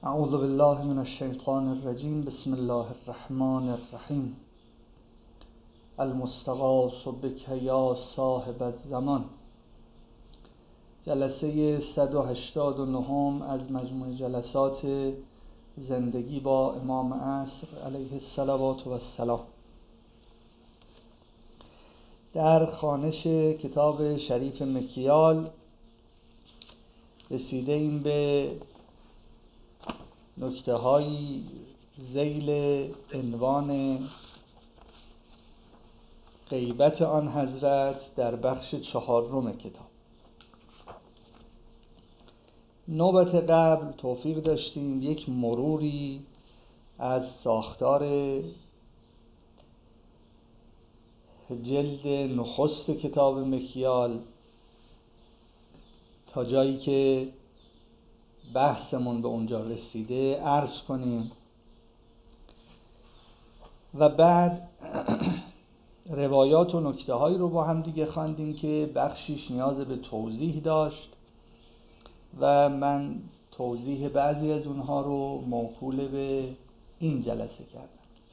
اعوذ بالله من الشیطان الرجیم. بسم الله الرحمن الرحیم. المستغاث بک یا صاحب الزمان. جلسه 189 از مجموع جلسات زندگی با امام عصر علیه الصلوات و السلام. در خوانش کتاب شریف مکیال رسیده ایم به نکته‌هایی ذیل عنوان غیبت آن حضرت در بخش 4 کتاب. نوبت قبل توفیق داشتیم یک مروری از ساختار جلد نخست کتاب مکیال تا جایی که بحثمون به اونجا رسیده عرض کنیم و بعد روایات و نکته هایی رو با هم دیگه خواندیم که بخشیش نیاز به توضیح داشت و من توضیح بعضی از اونها رو موکول به این جلسه کردم.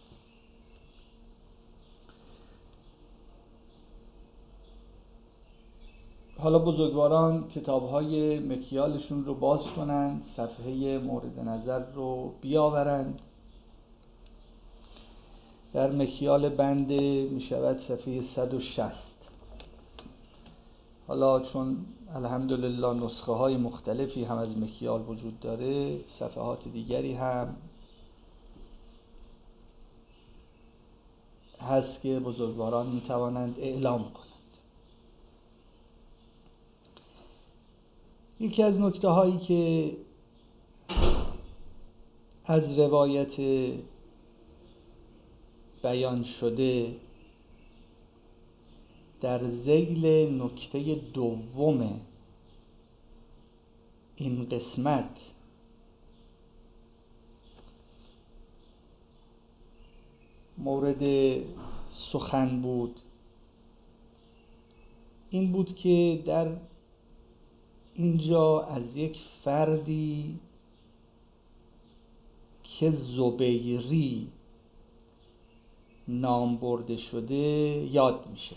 حالا بزرگواران کتاب‌های مکیالشون رو باز کنند، صفحه مورد نظر رو بیاورند. در مکیال بند میشود صفحه 160. حالا چون الحمدلله نسخه های مختلفی هم از مکیال وجود داره، صفحات دیگری هم هست که بزرگواران میتوانند اعلام کنند. یکی از نکته هایی که از روایت بیان شده در ذیل نکته دوم این قسمت مورد سخن بود این بود که در اینجا از یک فردی که زبیری نام برده شده یاد میشه.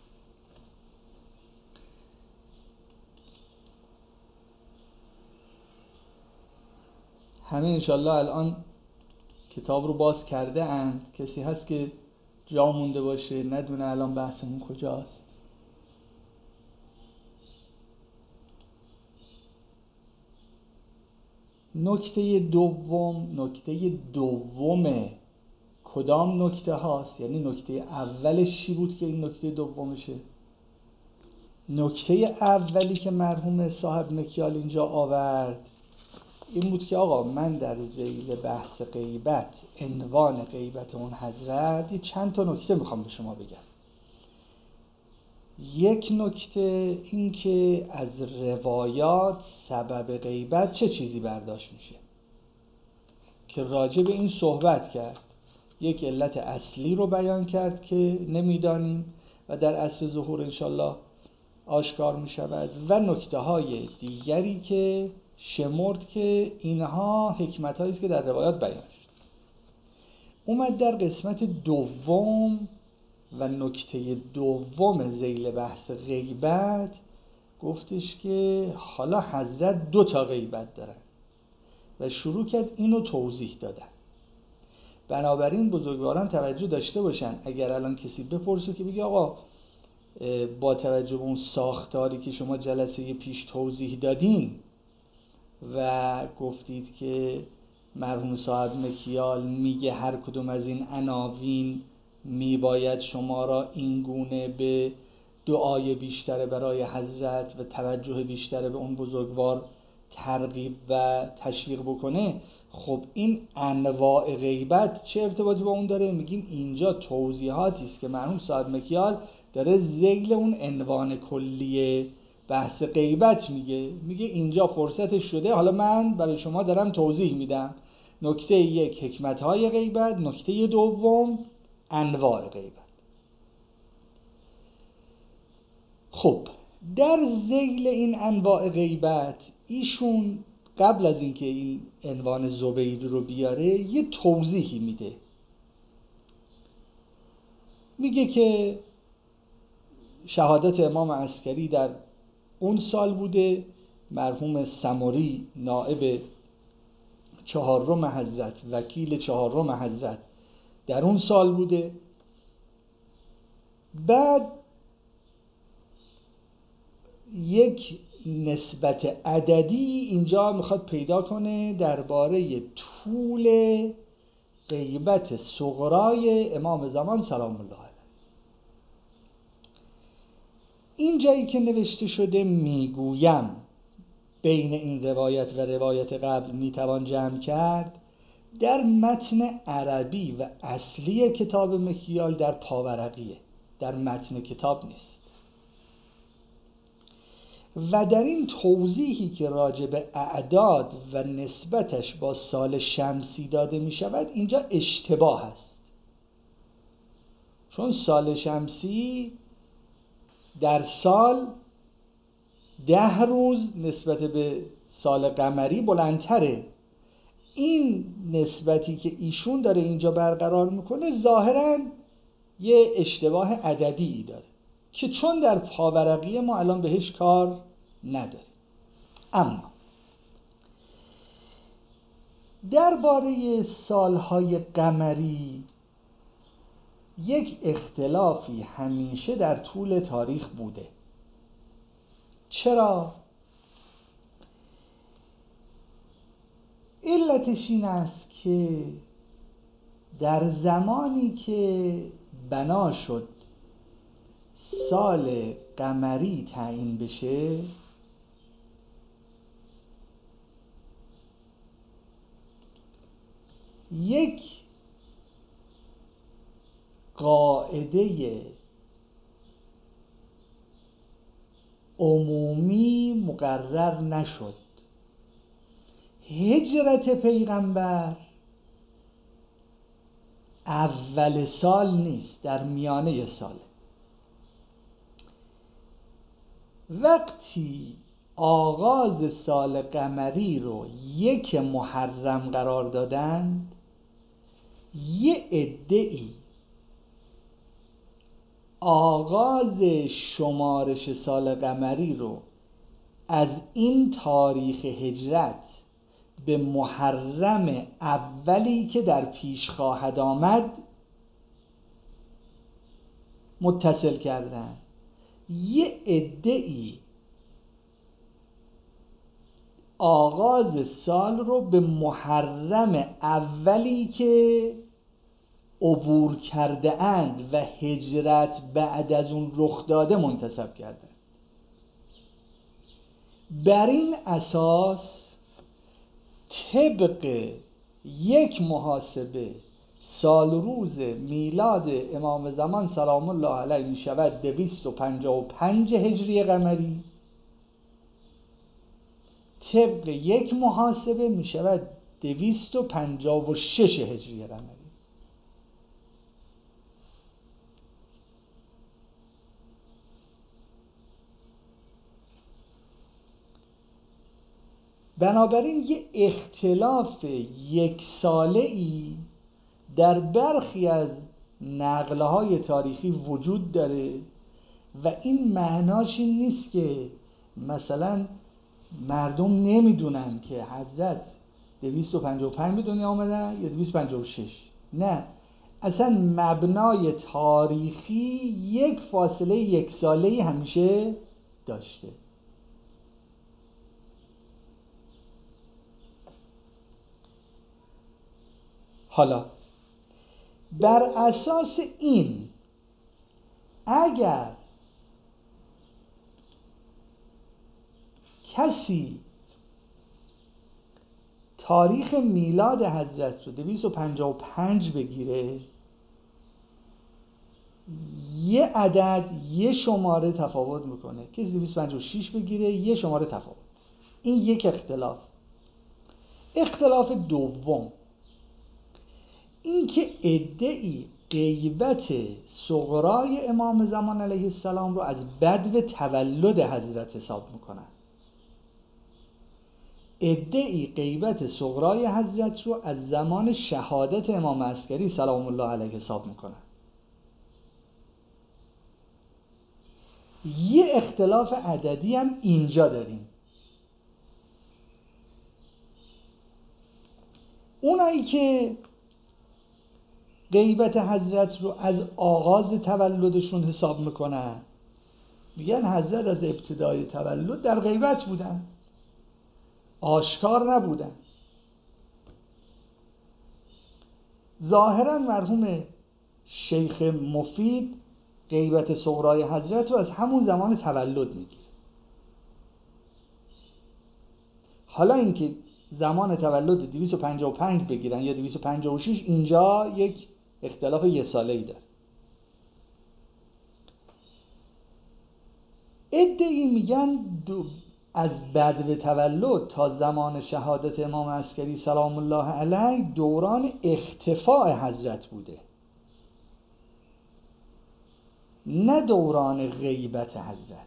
همه انشالله الان کتاب رو باز کرده اند. کسی هست که جا مونده باشه ندونه الان بحثمون کجاست؟ نکته دوم کدام نکته هاست؟ یعنی نکته اولش چی بود که این نکته دومشه؟ نکته اولی که مرحوم صاحب مکیال اینجا آورد این بود که آقا من در ذیل بحث غیبت، عنوان غیبت اون حضرت، چند تا نکته میخوام به شما بگم. یک نکته این که از روایات سبب غیبت چه چیزی برداشت میشه که راجع به این صحبت کرد. یک علت اصلی رو بیان کرد که نمیدانیم و در عصر ظهور انشالله آشکار میشود و نکته های دیگری که شمرد که اینها حکمت هایی است که در روایات بیان شد. اومد در قسمت دوم و نکته دوم ذیل بحث غیبت گفتش که حالا حضرت 2 غیبت دارن و شروع کرد اینو توضیح دادن. بنابراین بزرگواران توجه داشته باشن. اگر الان کسی بپرسه که بگه آقا با توجه به اون ساختاری که شما جلسه پیش توضیح دادین و گفتید که مرحوم صاحب مکیال میگه هر کدوم از این عناوین میباید شما را این گونه به دعای بیشتر برای حضرت و توجه بیشتر به اون بزرگوار ترغیب و تشویق بکنه، خب این انواع غیبت چه ارتباطی با اون داره؟ میگیم اینجا توضیحاتی است که مرحوم صاحب مکیال داره ذیل اون عنوان کلی بحث غیبت میگه اینجا فرصتش شده، حالا من برای شما دارم توضیح میدم. نکته 1 حکمت‌های غیبت، نکته دوم انواع غیبت. خب در ذیل این انواع غیبت ایشون قبل از اینکه این عنوان زبید رو بیاره یه توضیحی میده. میگه که شهادت امام عسکری در اون سال بوده، مرحوم سمری نائب چهارم حضرت، وکیل چهارم حضرت در اون سال بوده. بعد یک نسبت عددی اینجا میخواد پیدا کنه درباره طول غیبت صغرای امام زمان سلام الله علیه. این جایی که نوشته شده میگویم بین این روایت و روایت قبل میتوان جمع کرد، در متن عربی و اصلی کتاب مکیال در پاورقیه، در متن کتاب نیست. و در این توضیحی که راجع به اعداد و نسبتش با سال شمسی داده می شود اینجا اشتباه است، چون سال شمسی در سال 10 روز نسبت به سال قمری بلندتره. این نسبتی که ایشون داره اینجا برقرار میکنه ظاهراً یه اشتباه عددی داره که چون در پاورقیه ما الان بهش کار نداریم. اما درباره سالهای قمری یک اختلافی همیشه در طول تاریخ بوده. چرا؟ علتش این است که در زمانی که بنا شد سال قمری تعیین بشه، یک قاعده عمومی مقرر نشد. هجرت پیغمبر اول سال نیست، در میانه ساله. وقتی آغاز سال قمری رو 1 محرم قرار دادند، یه عده‌ای آغاز شمارش سال قمری رو از این تاریخ هجرت به محرم اولی که در پیش خواهد آمد متصل کردن. یه عده‌ای آغاز سال رو به محرم اولی که عبور کرده اند و هجرت بعد از اون رخ داده منتسب کردند. بر این اساس طبق یک محاسبه سال روز میلاد امام زمان سلام الله علیه می شود 255 هجری قمری، طبق یک محاسبه می شود 256 هجری قمری. بنابراین یه اختلاف یک ساله‌ای در برخی از نقل‌های تاریخی وجود داره و این معناش این نیست که مثلا مردم نمیدونن که حضرت 255 به دنیا آمدن یا 256. نه، اصلا مبنای تاریخی یک فاصله یک ساله‌ای همیشه داشته. حالا بر اساس این اگر کسی تاریخ میلاد حضرت رو 255 بگیره، یه عدد یه شماره تفاوت میکنه. کسی 256 بگیره یه شماره تفاوت. این یک اختلاف. اختلاف دوم این که عده‌ای غیبت صغرای امام زمان علیه السلام رو از بدو تولد حضرت حساب میکنن. ادعی غیبت صغرای حضرت رو از زمان شهادت امام عسکری سلام الله علیه حساب میکنن. یه اختلاف عددی هم اینجا داریم. اونایی که غیبت حضرت رو از آغاز تولدشون حساب میکنن میگن حضرت از ابتدای تولد در غیبت بودن، آشکار نبودن. ظاهرا مرحوم شیخ مفید غیبت صغرای حضرت رو از همون زمان تولد میگیره. حالا اینکه زمان تولد 255 بگیرن یا 256 اینجا یک اختلاف یه ساله‌ای داره. ادعی میگن از بدو تولد تا زمان شهادت امام عسکری سلام الله علیه دوران اختفاء حضرت بوده، نه دوران غیبت حضرت.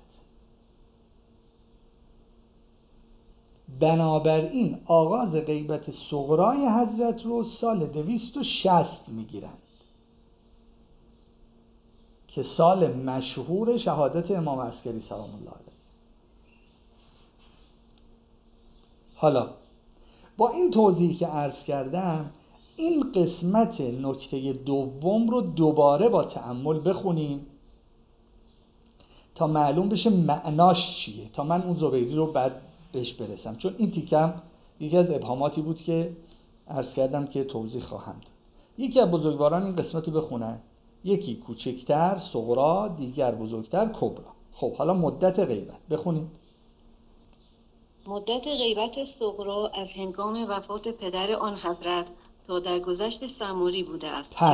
بنابراین آغاز غیبت صغرای حضرت رو سال 260 میگیرن که سال مشهور شهادت امام عسکری سلام الله علیه. حالا با این توضیحی که عرض کردم این قسمت نکته دوم رو دوباره با تأمل بخونیم تا معلوم بشه معناش چیه، تا من اون زبیری رو بعد بهش برسم، چون این تیکم یکی از ابهاماتی بود که عرض کردم که توضیح خواهم داد. یکی از بزرگواران این قسمت رو بخونن، یکی کوچکتر صغرا، دیگر بزرگتر کبرا. خب حالا مدت غیبت بخونید. مدت غیبت صغرا از هنگام وفات پدر آن حضرت تا در گذشت سموری بوده است که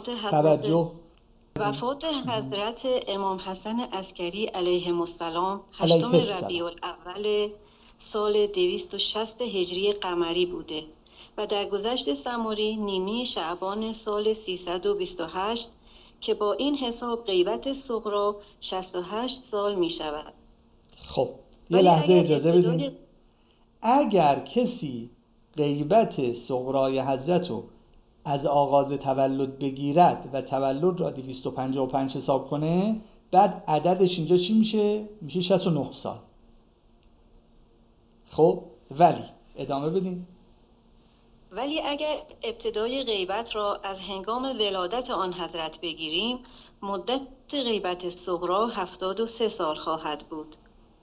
وفات حضرت امام حسن عسکری علیه السلام 8 ربیع الاول سال 260 هجری قمری بوده و در گذشت سموری نیمه شعبان سال 328 که با این حساب غیبت صغرا 68 سال می شود. خب یه لحظه اجازه بدین. اگر کسی غیبت صغرای حضرت رو از آغاز تولد بگیرد و تولد را 255 حساب کنه، بعد عددش اینجا چی میشه؟ میشه 69 سال. خب ولی ادامه بدین. ولی اگر ابتدای غیبت را از هنگام ولادت آن حضرت بگیریم، مدت غیبت صغرا 73 سال خواهد بود،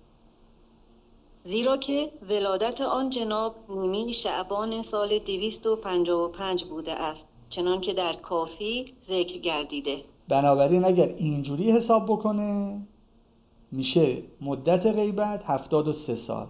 زیرا که ولادت آن جناب نیمه شعبان سال 255 بوده است، چنان که در کافی ذکر گردیده. بنابراین اگر اینجوری حساب بکنه میشه مدت غیبت 73 سال.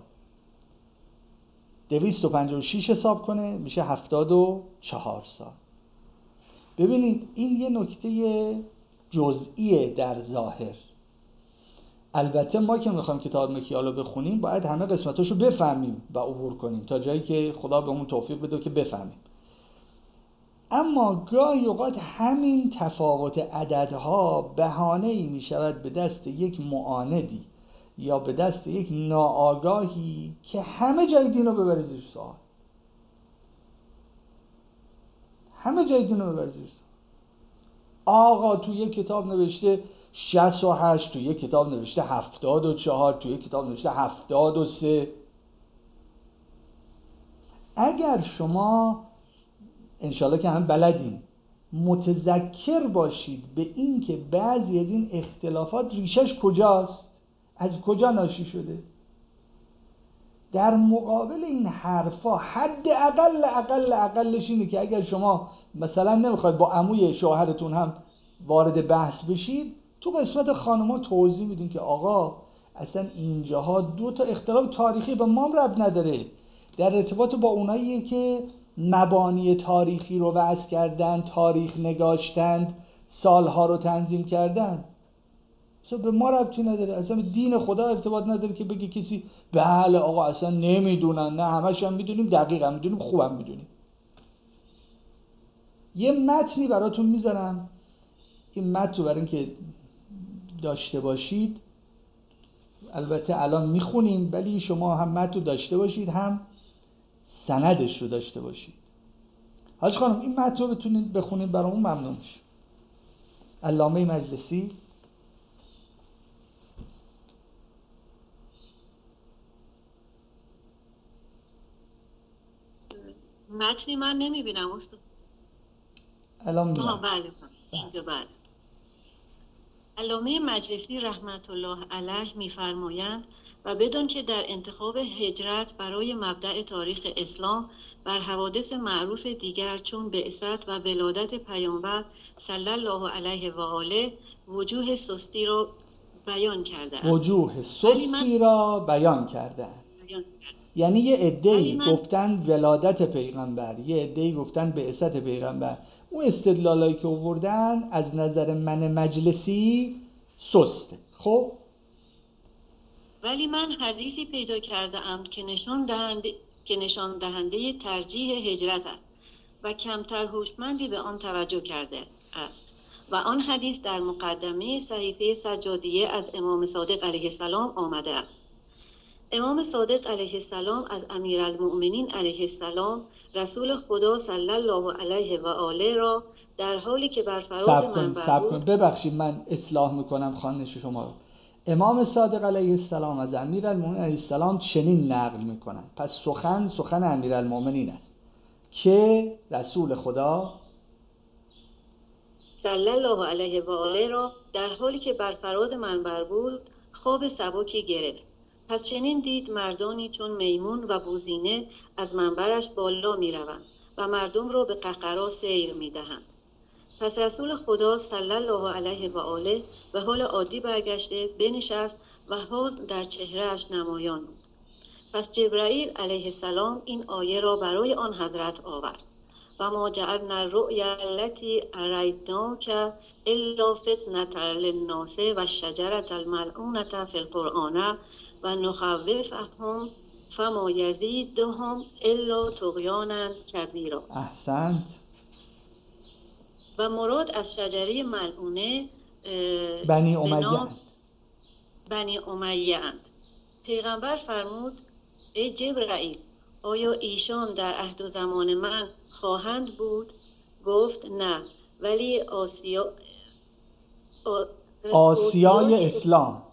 256 حساب کنه میشه 74 سال. ببینید این یه نکته جزئیه در ظاهر. البته ما که میخوایم کتاب مکیال رو بخونیم باید همه قسمتاشو بفهمیم و عبور کنیم تا جایی که خدا بهمون توفیق بده که بفهمیم. اما گاهی اوقات همین تفاوت عددها بهانه‌ای میشود به دست یک معاندی یا به دست یک ناآگاهی که همه جای دین رو ببره زیر سوال. همه جای دین رو ببره زیر سوال. آقا تو یک کتاب نوشته 68، تو یک کتاب نوشته 74، تو یک کتاب نوشته 73. اگر شما انشالله که هم بلدین متذکر باشید به این که بعضی از این اختلافات ریشش کجاست، از کجا ناشی شده، در مقابل این حرفا حد اقلش اینه که اگر شما مثلا نمیخواید با عموی شوهرتون هم وارد بحث بشید، تو قسمت خانم‌ها توضیح میدین که آقا اصلا اینجاها دو تا اختلاف تاریخی به ما ربط نداره، در ارتباط با اوناییه که مبانی تاریخی رو وضع کردن، تاریخ نگاشتند، سالها رو تنظیم کردن، اصلا به ما ربطی نداره، اصلا به دین خدا ارتباط نداره که بگی کسی بله آقا اصلا نمیدونن. نه، همش هم میدونیم، دقیق هم میدونیم، خوبم میدونیم. یه متنی براتون میذارم، این متن رو برای اینکه داشته باشید، البته الان میخونیم ولی شما هم متن رو داشته باشید، هم سندش رو داشته باشید. حاج خانم این متن رو بتونید بخونید برامون ممنون میشه. علامه مجلسی. متنی من نمیبینم استاد. الان میاد. بله. علامه مجلسی رحمت الله علیه می‌فرمایند و بدون که در انتخاب هجرت برای مبدأ تاریخ اسلام بر حوادث معروف دیگر چون بعثت و ولادت پیامبر صلی الله علیه و آله وجوه سستی را بیان کرده. یعنی یه عده‌ای گفتن ولادت پیغمبر، یه عده‌ای گفتن بعثت پیغمبر. اون استدلالایی که آوردن از نظر من مجلسی سسته. خب ولی من حدیثی پیدا کرده ام که نشان دهنده ترجیح هجرت است و کمتر هوشمندی به آن توجه کرده است و آن حدیث در مقدمه صحیفه سجادیه از امام صادق علیه السلام آمده است. امام صادق علیه السلام از امیرالمؤمنین علیه السلام رسول خدا صلی الله علیه و آله را در حالی که بر فراز منبر بود. ببخشید من اصلاح میکنم خوانش شما رو. امام صادق علیه السلام از امیرالمؤمنین علیه السلام چنین نقل میکنن. پس سخن امیرالمؤمنین است که رسول خدا صلی الله علیه و آله را در حالی که بر فراز منبر بود خواب سبکی گرفت. پس چنین دید مردانی چون میمون و بوزینه از منبرش بالا می روند و مردم را به قهقرا سیر می دهند. پس رسول خدا صلی الله علیه و آله به حال عادی برگشته بنشست و حزن در چهرهش نمایان بود. پس جبرائیل علیه السلام این آیه را برای آن حضرت آورد و ما جعلنا الرؤیا التي أريناك الا فتنة للناس و الشجرة الملعونة في القرآن و نخوفهم فما یزیدهم الا طغیانا کبیرا. احسنت. و مراد از شجره ملعونه بنی امیه اند. پیغمبر فرمود ای جبرائیل آیا ایشان در عهد و زمان من خواهند بود؟ گفت نه ولی آسیای اسلام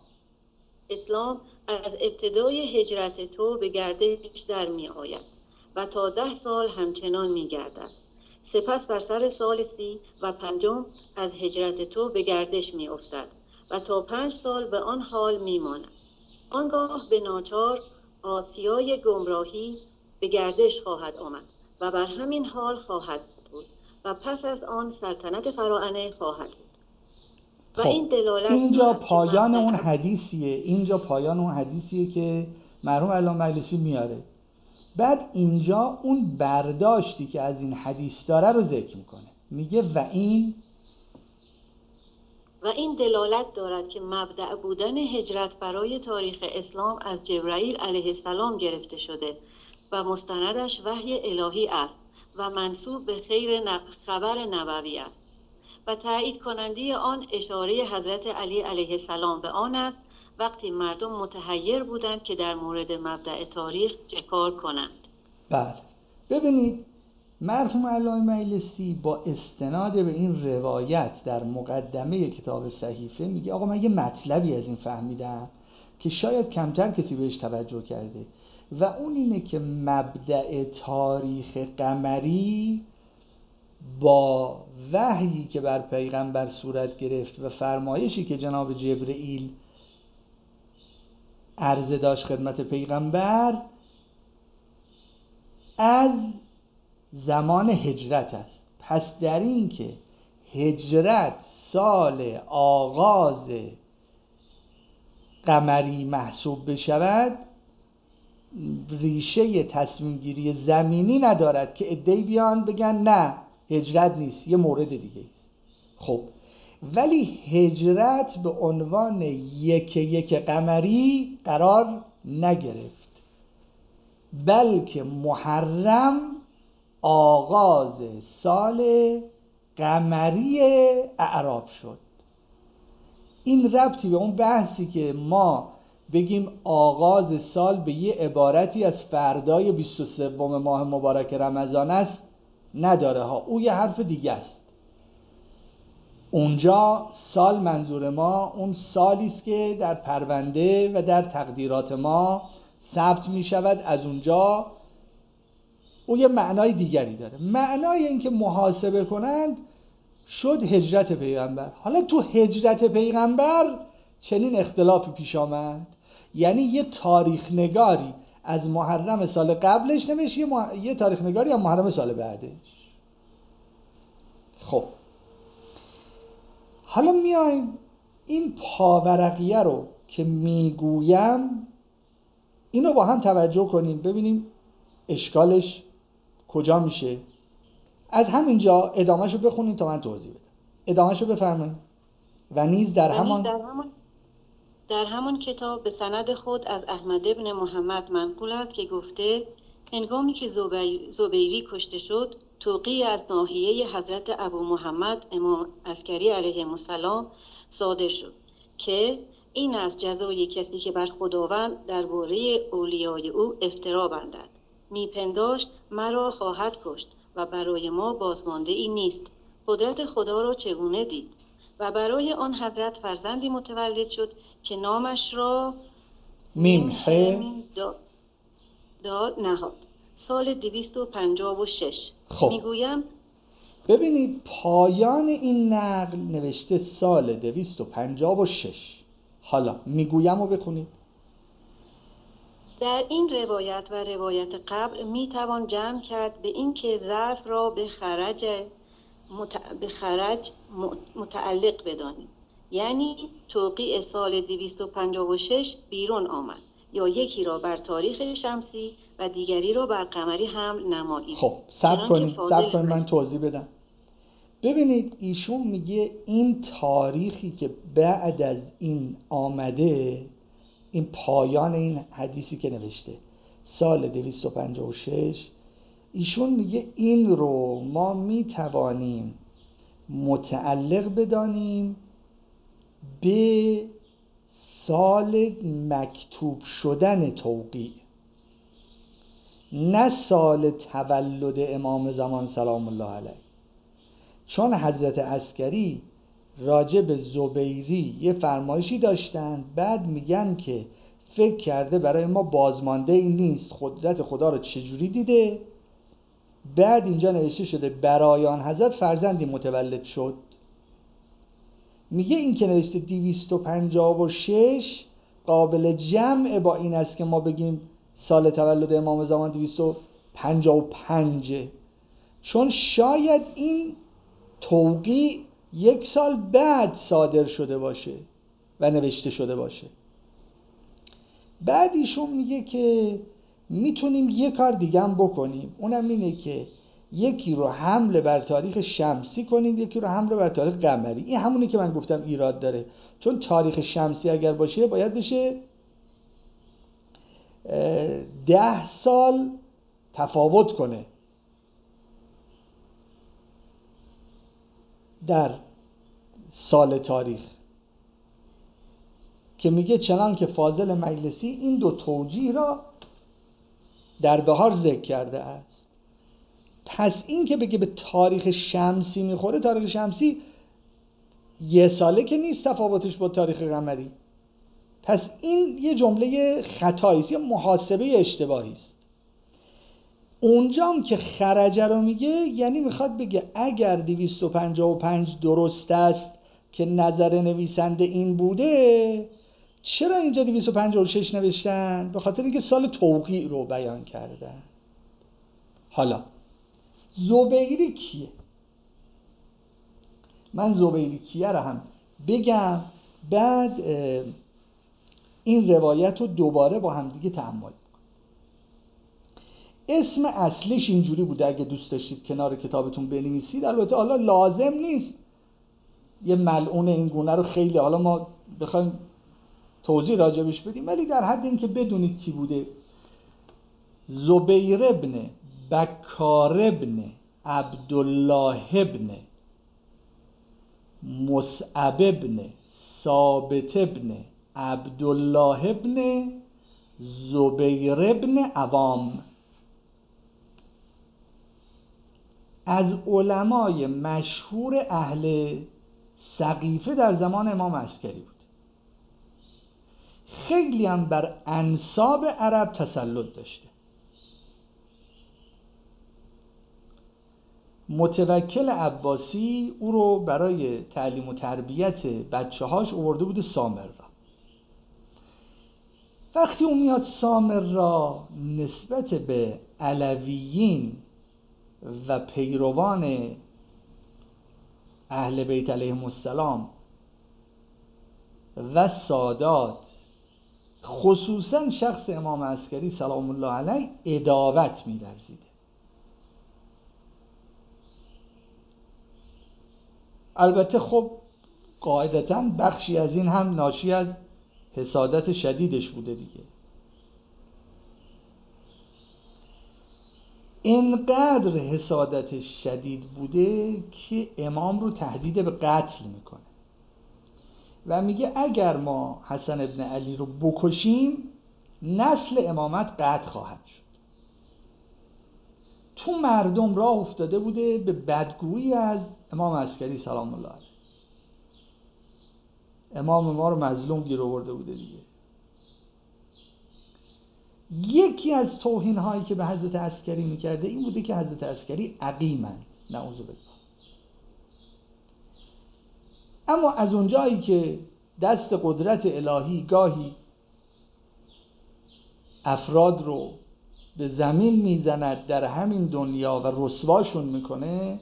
از ابتدای هجرت تو به گردش در می آید و تا 10 سال همچنان می گردد. سپس بر سر سال 35 از هجرت تو به گردش می افتد و تا 5 سال به آن حال می ماند. آنگاه به ناچار آسیای گمراهی به گردش خواهد آمد و بر همین حال خواهد بود و پس از آن سلطنت فراعنه خواهد بود. و این دلالت اینجا پایان اون حدیثیه که مرحوم علامه مجلسی میاره. بعد اینجا اون برداشتی که از این حدیث داره رو ذکر میکنه. میگه و این دلالت دارد که مبدأ بودن هجرت برای تاریخ اسلام از جبرائیل علیه السلام گرفته شده و مستندش وحی الهی است و منسوب به خبر نبوی است و تایید کننده آن اشاره حضرت علی علیه السلام به آن است وقتی مردم متحیر بودند که در مورد مبدأ تاریخ چه کار کنند. بله ببینید مرحوم علامه مجلسی با استناد به این روایت در مقدمه کتاب صحیفه میگه آقا من یه مطلبی از این فهمیدم که شاید کمتر کسی بهش توجه کرده و اون اینه که مبدأ تاریخ قمری با وحیی که بر پیغمبر صورت گرفت و فرمایشی که جناب جبرئیل عرضه داشت خدمت پیغمبر از زمان هجرت است. پس در این که هجرت سال آغاز قمری محسوب بشود ریشه تصمیم گیری زمینی ندارد که عده‌ای بیان بگن نه هجرت نیست، یه مورد دیگه است. خب ولی هجرت به عنوان یک قمری قرار نگرفت، بلکه محرم آغاز سال قمری اعراب شد. این ربطی به اون بحثی که ما بگیم آغاز سال به یه عبارتی از فردای 23 ماه مبارک رمضان است نداره ها، او یه حرف دیگه است. اونجا سال منظور ما اون سالی است که در پرونده و در تقدیرات ما ثبت می شود. از اونجا او یه معنای دیگری داره. معنای این که محاسبه کنند شد هجرت پیغمبر. حالا تو هجرت پیغمبر چنین اختلافی پیش آمد، یعنی یه تاریخ نگاری از محرم سال قبلش نوشت، یه تاریخ نگاری از محرم سال بعدش. خب حالا میایم این پاورقیه رو که میگویم اینو با هم توجه کنیم ببینیم اشکالش کجا میشه. از همینجا ادامهشو بخونیم تا من توضیح بدم. ادامهشو بفرمایید. و نیز در همان کتاب به سند خود از احمد ابن محمد منقول است که گفته هنگامی که زبیری کشته شد، توقیع از ناحیه حضرت ابو محمد امام عسکری علیه السلام صادر شد که این از جزای کسی که بر خداوند درباره اولیای او افترا بندد. میپنداشت مرا خواهد کشت و برای ما بازمانده ای نیست. قدرت خدا را چگونه دید؟ و برای آن حضرت فرزندی متولد شد که نامش را میمحه داد نهاد. سال 256. خب میگویم ببینید پایان این نقل نوشته سال 256. حالا میگویم رو بخونید. در این روایت و روایت قبل میتوان جمع کرد به این که ظرف را به خرج متعلق بدانیم، یعنی توقیع سال 256 بیرون آمد، یا یکی را بر تاریخ شمسی و دیگری را بر قمری حمل نماییم. خب صبر کنید من توضیح بدم. ببینید ایشون میگه این تاریخی که بعد از این آمده، این پایان این حدیثی که نوشته سال 256، ایشون میگه این رو ما میتوانیم متعلق بدانیم به سال مکتوب شدن توقیع، نه سال تولد امام زمان سلام الله علیه. چون حضرت عسکری راجع به زبیری یه فرمایشی داشتن، بعد میگن که فکر کرده برای ما بازمانده ای نیست، قدرت خدا رو چجوری دیده. بعد اینجا نوشته شده برای آن حضرت فرزندی متولد شد. میگه این که نوشته 256 قابل جمع با این است که ما بگیم سال تولد امام زمان 255، چون شاید این توقیع یک سال بعد صادر شده باشه و نوشته شده باشه. بعد ایشون میگه که میتونیم یه کار دیگه هم بکنیم، اونم اینه که یکی رو حمل بر تاریخ شمسی کنیم، یکی رو حمل بر تاریخ قمری. این همونی که من گفتم ایراد داره، چون تاریخ شمسی اگر باشه باید بشه 10 سال تفاوت کنه در سال تاریخ، که میگه چنان که فاضل مجلسی این دو توجیه را در بهار ذکر کرده است. پس این که بگه به تاریخ شمسی میخوره، تاریخ شمسی یه ساله که نیست تفاوتش با تاریخ قمری. پس این یه جمله خطایی است، یه محاسبه اشتباهی است. اونجام که خرجه رو میگه یعنی میخواد بگه اگر 255 درست است که نظر نویسنده این بوده، چرا اینجا 256 نوشتن؟ به خاطر اینکه سال توقیع رو بیان کردن. حالا زبیری کیه؟ من زبیری کیه رو هم بگم، بعد این روایت رو دوباره با هم دیگه تأمل. اسم اصلیش اینجوری بوده، اگه دوست داشتید کنار کتابتون بنویسید. البته حالا لازم نیست یه ملعون این گونه رو خیلی حالا ما بخوایم توضیح راجبش بدیم، ولی در حد این که بدونید کی بوده. زبیر ابن بکار ابن عبدالله ابن مصعب ابن ثابت ابن عبدالله ابن زبیر ابن عوام از علمای مشهور اهل سقیفه در زمان امام عسکری بود. خیلی هم بر انساب عرب تسلط داشته. متوکل عباسی او رو برای تعلیم و تربیت بچه‌هاش آورده بود سامرا. وقتی اون میاد سامرا نسبت به علویین و پیروان اهل بیت علیهم السلام و سادات، خصوصا شخص امام عسکری سلام الله علیه، عداوت می‌ورزیده. البته خب قاعدتاً بخشی از این هم ناشی از حسادت شدیدش بوده دیگه. اینقدر حسادتش شدید بوده که امام رو تهدید به قتل میکنه و میگه اگر ما حسن ابن علی رو بکشیم نسل امامت قطع خواهد شد. تو مردم راه افتاده بوده به بدگویی از امام عسکری سلام الله علیه. امام ما رو مظلوم گیر آورده بوده دیگه. یکی از توهین هایی که به حضرت عسکری میکرده این بوده که حضرت عسکری عقیمند، نعوذ بالله. اما از اونجایی که دست قدرت الهی گاهی افراد رو به زمین میزند در همین دنیا و رسواشون میکنه،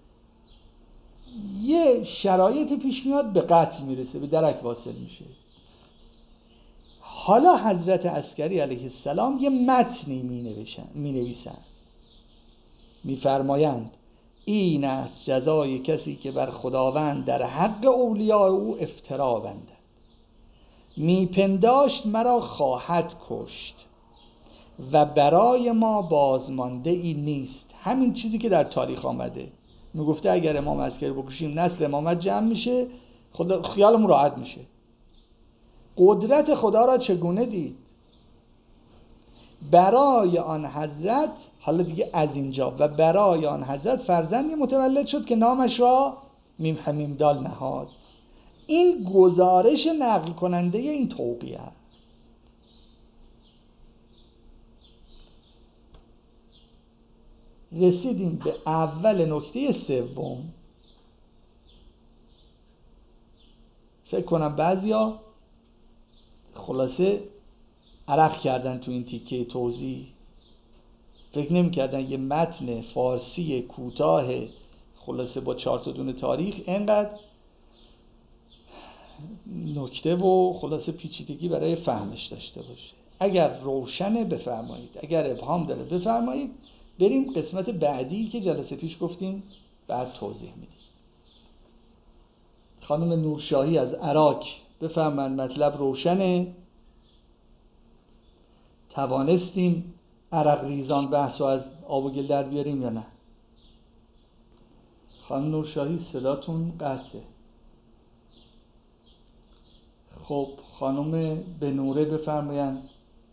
یه شرایطی پیش میاد به قتل میرسه، به درک واصل میشه. حالا حضرت عسکری علیه السلام یه متنی می نویسن، میفرمایند این است جزای کسی که بر خداوند در حق اولیاء او افترا بندد. میپنداشت مرا خواهد کشت و برای ما بازمانده ای نیست. همین چیزی که در تاریخ آمده، میگفته اگر امام عسکری بکشیم نسل امامت جمع میشه، خیالمون راحت میشه. قدرت خدا را چگونه دید؟ برای آن حضرت، حالا دیگه از اینجا، و برای آن حضرت فرزندی متولد شد که نامش را میم حمیم دال نهاد. این گزارش نقل کننده این توقیه است. رسیدیم به اول نکته سوم. فکر کنم بعضیا خلاصه عرق کردن تو این تیکه توضیح، فکر نمی کردن یه متن فارسی کوتاه خلاصه با 4 تا دونه تاریخ اینقدر نکته و خلاصه پیچیدگی برای فهمش داشته باشه. اگر روشنه بفرمایید، اگر ابهام داره بفرمایید. بریم قسمت بعدی که جلسه پیش گفتیم بعد توضیح میدیم. خانم نورشاهی از عراق بفرمایید مطلب روشنه؟ توانستیم عرق ریزان بحثو از آب و گل در بیاریم یا نه؟ خانم نورشاهی صداتون قطعه. خب خانم بنوره بفرمایند.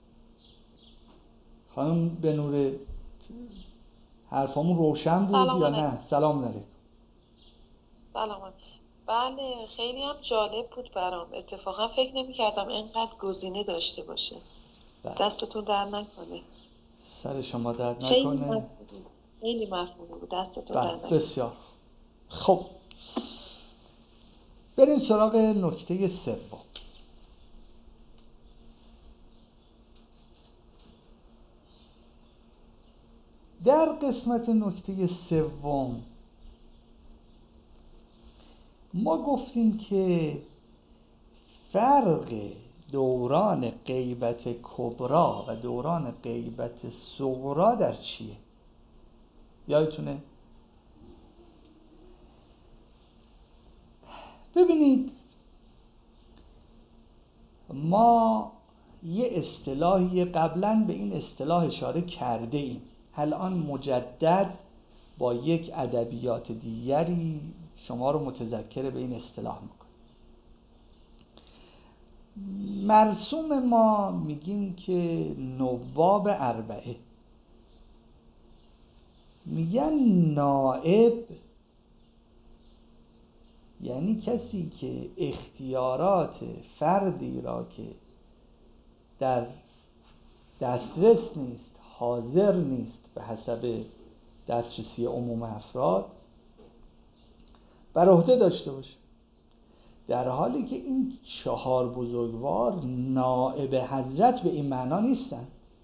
خانم بنوره حرفامون روشن بود یا نه؟ سلام علیکم. سلام. بله خیلی هم جالب بود برام. اتفاقا فکر نمی کردم اینقدر گزینه داشته باشه. دستتون در نکنه. سر شما درد نکنه. خیلی مفهومی بود. دستتون در نکنه. بسیار. خب بریم سراغ نکته سوم. در قسمت نکته سوم ما گفتیم که فرق دوران غیبت کبرا و دوران غیبت صغرا در چیه؟ یادتونه؟ ببینید ما یه اصطلاحی قبلا به این اصطلاح اشاره کرده ایم، الان مجدد با یک ادبیات دیگری شما رو متذکر به این اصطلاح میکنه. مرسوم ما میگیم که نواب اربعه، میگن نائب یعنی کسی که اختیارات فردی را که در دسترس نیست، حاضر نیست به حسب دسترسی عموم افراد، بر عهده داشته باشه. در حالی که این 4 بزرگوار نائب حضرت به این معنا نیستن.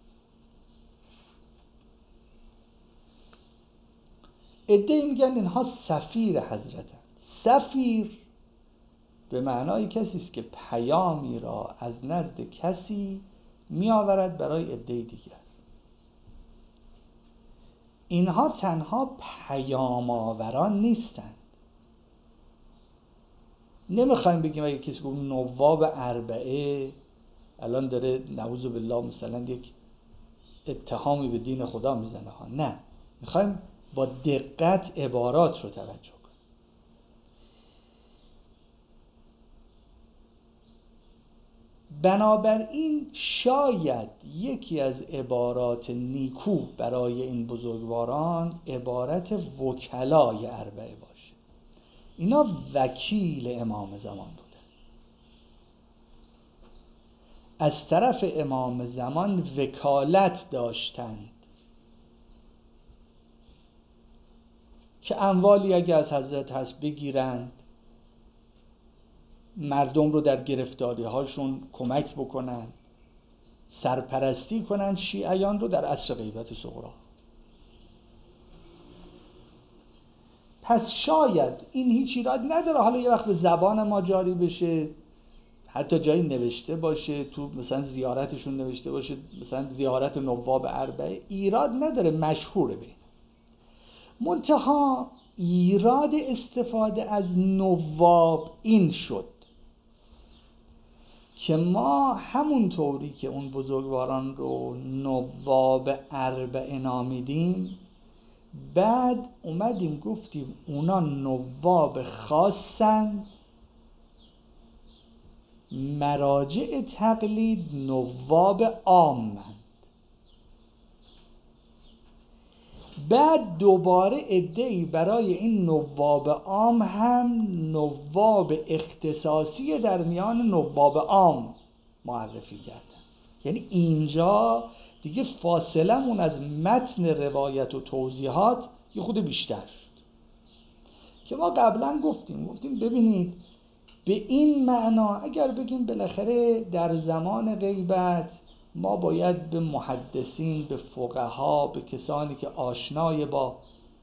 عده‌ای میگن اینها سفیر حضرتن. سفیر به معنای کسی است که پیامی را از نزد کسی می آورد برای عده دیگر. اینها تنها پیام آوران نیستند. نمیخوایم بگیم اگه کسی گفت نواب اربعه الان داره نعوذ بالله مثلا یک اتهامی به دین خدا میزنه ها. نه، میخوایم با دقت عبارات رو توجه کنیم. بنابراین شاید یکی از عبارات نیکو برای این بزرگواران عبارت وکلای اربعه باشه. اینا وکیل امام زمان بودن. از طرف امام زمان وکالت داشتند که اموالی اگه از حضرت هست بگیرند، مردم رو در گرفتاری هاشون کمک بکنن، سرپرستی کنن شیعیان رو در عصر غیبت صغرا. پس شاید این هیچ ایراد نداره حالا یه وقت به زبان ما جاری بشه، حتی جایی نوشته باشه تو مثلا زیارتشون نوشته باشه مثلا زیارت نواب اربعه، ایراد نداره، مشهوره به منتها ایراد استفاده از نواب این شد که ما همونطوری که اون بزرگواران رو نواب اربعه نامیدیم، بعد اومدیم گفتیم اونا نواب خاصن، مراجع تقلید نواب عامند. بعد دوباره عده‌ای برای این نواب عام هم نواب اختصاصی در میان نواب عام معرفی کردن. یعنی اینجا دیگه فاصلمون از متن روایت و توضیحات یه خود بیشتر شد که ما قبلا گفتیم ببینید به این معنا اگر بگیم بالاخره در زمان غیبت ما باید به محدثین، به فقها، به کسانی که آشنای با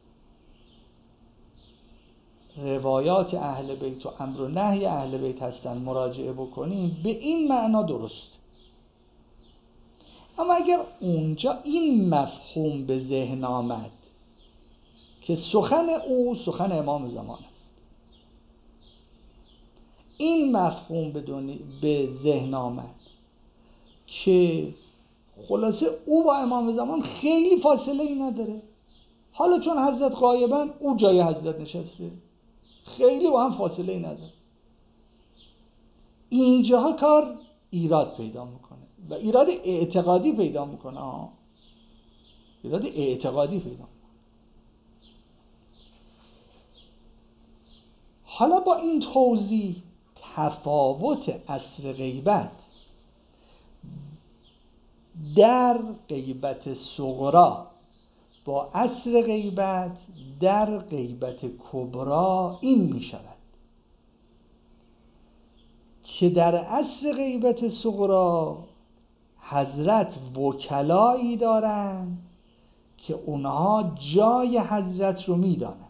روایات اهل بیت و امر و نهی اهل بیت هستن مراجعه بکنیم، به این معنا درست. اما اگر اونجا این مفهوم به ذهن آمد که سخن او سخن امام زمان است، این مفهوم به ذهن آمد که خلاصه او با امام زمان خیلی فاصله ای نداره، حالا چون حضرت غایبن او جای حضرت نشسته، خیلی با هم فاصله ای نداره، اینجاها کار ایراد پیدا میکنه و ایراد اعتقادی پیدا میکنه. ایراد اعتقادی پیدا میکنه. حالا با این توضیح تفاوت عصر غیبت در غیبت صغرا با عصر غیبت در غیبت کبرا این می شود که در عصر غیبت صغرا حضرت وکلایی دارند که اونها جای حضرت رو می دانند،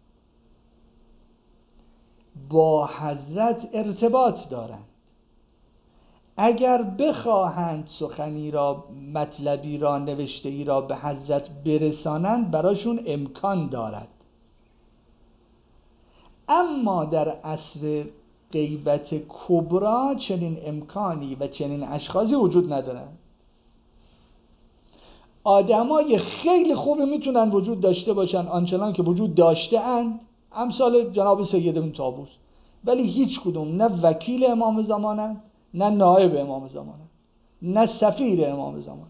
با حضرت ارتباط دارند، اگر بخواهند سخنی را، مطلبی را، نوشته ای را به حضرت برسانند براشون امکان دارد. اما در عصر غیبت کبرا چنین امکانی و چنین اشخاصی وجود ندارند. آدمای خیلی خوبی میتونن وجود داشته باشن آنچنان که وجود داشته اند، امثال جناب سید ابن طاووس، ولی هیچ کدوم نه وکیل امام زمانند نه نائب امام زمان، نه سفیر امام زمان.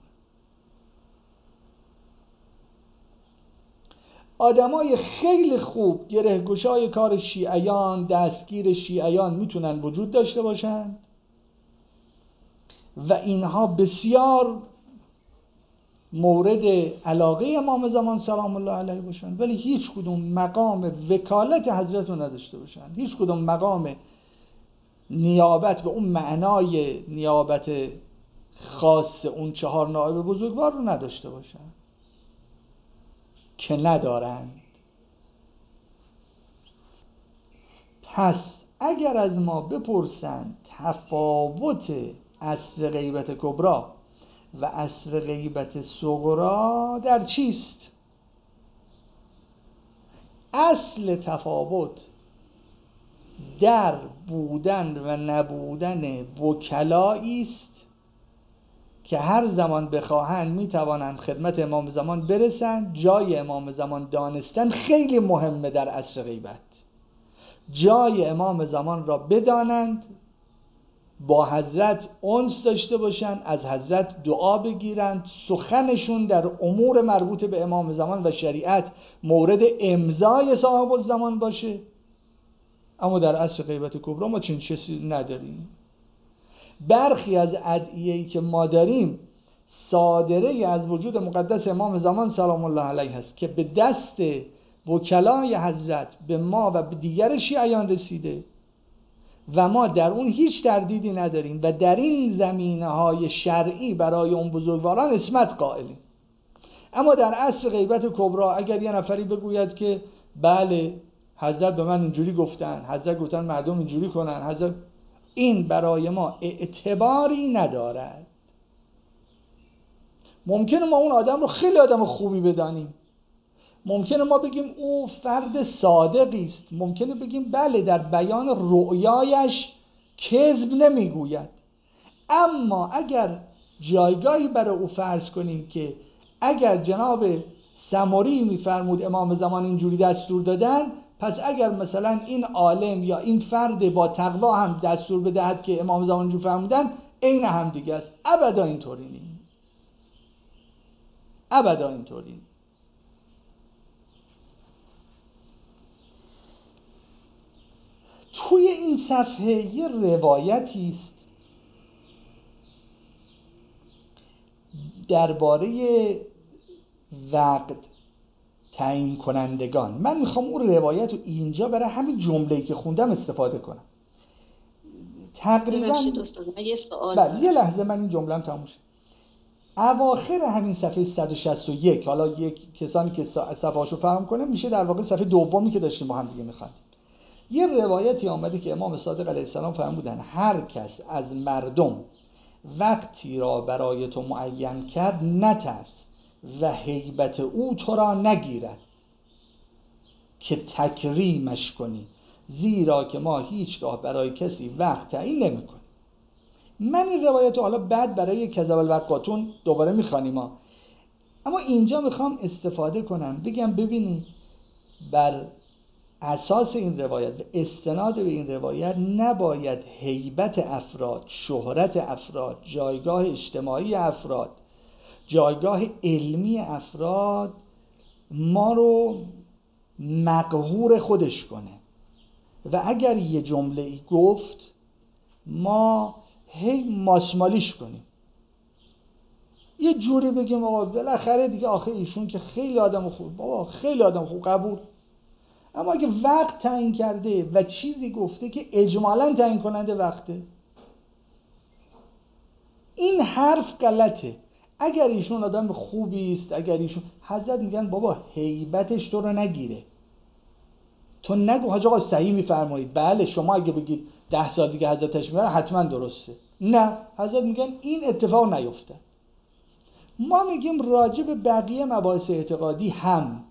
آدمای خیلی خوب، گرهگشای کار شیعیان، دستگیر شیعیان میتونن وجود داشته باشند و اینها بسیار مورد علاقه امام زمان سلام الله علیه باشند، ولی هیچ کدوم مقام وکالت حضرت رو نداشته باشند، هیچ کدوم مقام نیابت به اون معنای نیابت خاص اون 4 نائب بزرگوار رو نداشته باشند که ندارند. پس اگر از ما بپرسند تفاوت عصر غیبت کبری و عصر غیبت صغری در چیست؟ اصل تفاوت در بودن و نبودن وکلایی است که هر زمان بخواهند میتوانند خدمت امام زمان برسند. جای امام زمان دانستن خیلی مهمه در عصر غیبت. جای امام زمان را بدانند، با حضرت انس داشته باشند، از حضرت دعا بگیرند، سخنشون در امور مربوط به امام زمان و شریعت مورد امضای صاحب الزمان باشه. اما در عصر غیبت کبری ما چنین چیزی نداریم. برخی از ادعیه‌ای که ما داریم صادره از وجود مقدس امام زمان سلام الله علیه است که به دست وکلای حضرت به ما و به دیگر شیعیان رسیده و ما در اون هیچ تردیدی نداریم و در این زمینه‌های شرعی برای اون بزرگواران اسمت قائلیم. اما در عصر غیبت کبری اگر یه نفری بگوید که بله حضرت به من اینجوری گفتن، حضرت گفتن مردم اینجوری کنن، حضرت، این برای ما اعتباری ندارد. ممکنه ما اون آدم رو خیلی آدم خوبی بدانیم، ممکنه ما بگیم او فرد صادقی است، ممکنه بگیم بله در بیان رؤیایش کذب نمیگوید، اما اگر جایگاهی برای او فرض کنیم که اگر جناب سمری میفرمود امام زمان اینجوری دستور دادن، پس اگر مثلا این عالم یا این فرد با تقوا هم دستور بدهد که امام زمان اینجوری فرمودن، عین هم دیگه است. ابدا اینطوری نیست، ابدا اینطوری نیست. توی این صفحه یه روایتی است درباره وقت تعیین کنندگان. من میخوام اون روایت رو اینجا برای همین جمله‌ای که خوندم استفاده کنم. تقریبا یه لحظه من این جمله‌ام تموم شه. اواخر همین صفحه 161، حالا یک کسانی که صفحه‌اشو فهم کنه میشه در واقع صفحه دومی که داشتیم با هم دیگه میخواندیم. یه روایتی آمده که امام صادق علیه السلام فرمودن هر کس از مردم وقتی را برای تو معین کرد نترس و هیبت او تو را نگیرد که تکریمش کنی، زیرا که ما هیچگاه برای کسی وقت تعیین نمی کنیم. من این روایت رو حالا بعد برای کذب الوقاتون دوباره میخوانیم، اما اینجا میخوام استفاده کنم بگم ببینید بر اساس این روایت و استناد به این روایت نباید هیبت افراد، شهرت افراد، جایگاه اجتماعی افراد، جایگاه علمی افراد ما رو مقهور خودش کنه و اگر یه جمله ای گفت ما هی ماسمالیش کنیم، یه جوری بگیم آقا بالاخره دیگه آخه ایشون که خیلی آدم خوب، بابا خیلی آدم خوب، قبول. اما اگه وقت تعیین کرده و چیزی گفته که اجمالاً تعیین کننده وقته، این حرف غلطه. اگر ایشون آدم خوبی است، اگر ایشون، حضرت میگن بابا هیبتش تو رو نگیره، تو نگو حاج آقا صحیح میفرمایید، بله شما اگه بگید 10 سال دیگه حضرت تشریف میبرن حتما درسته، نه، حضرت میگن این اتفاق نیفته. ما میگیم راجع به بقیه مباحث اعتقادی هم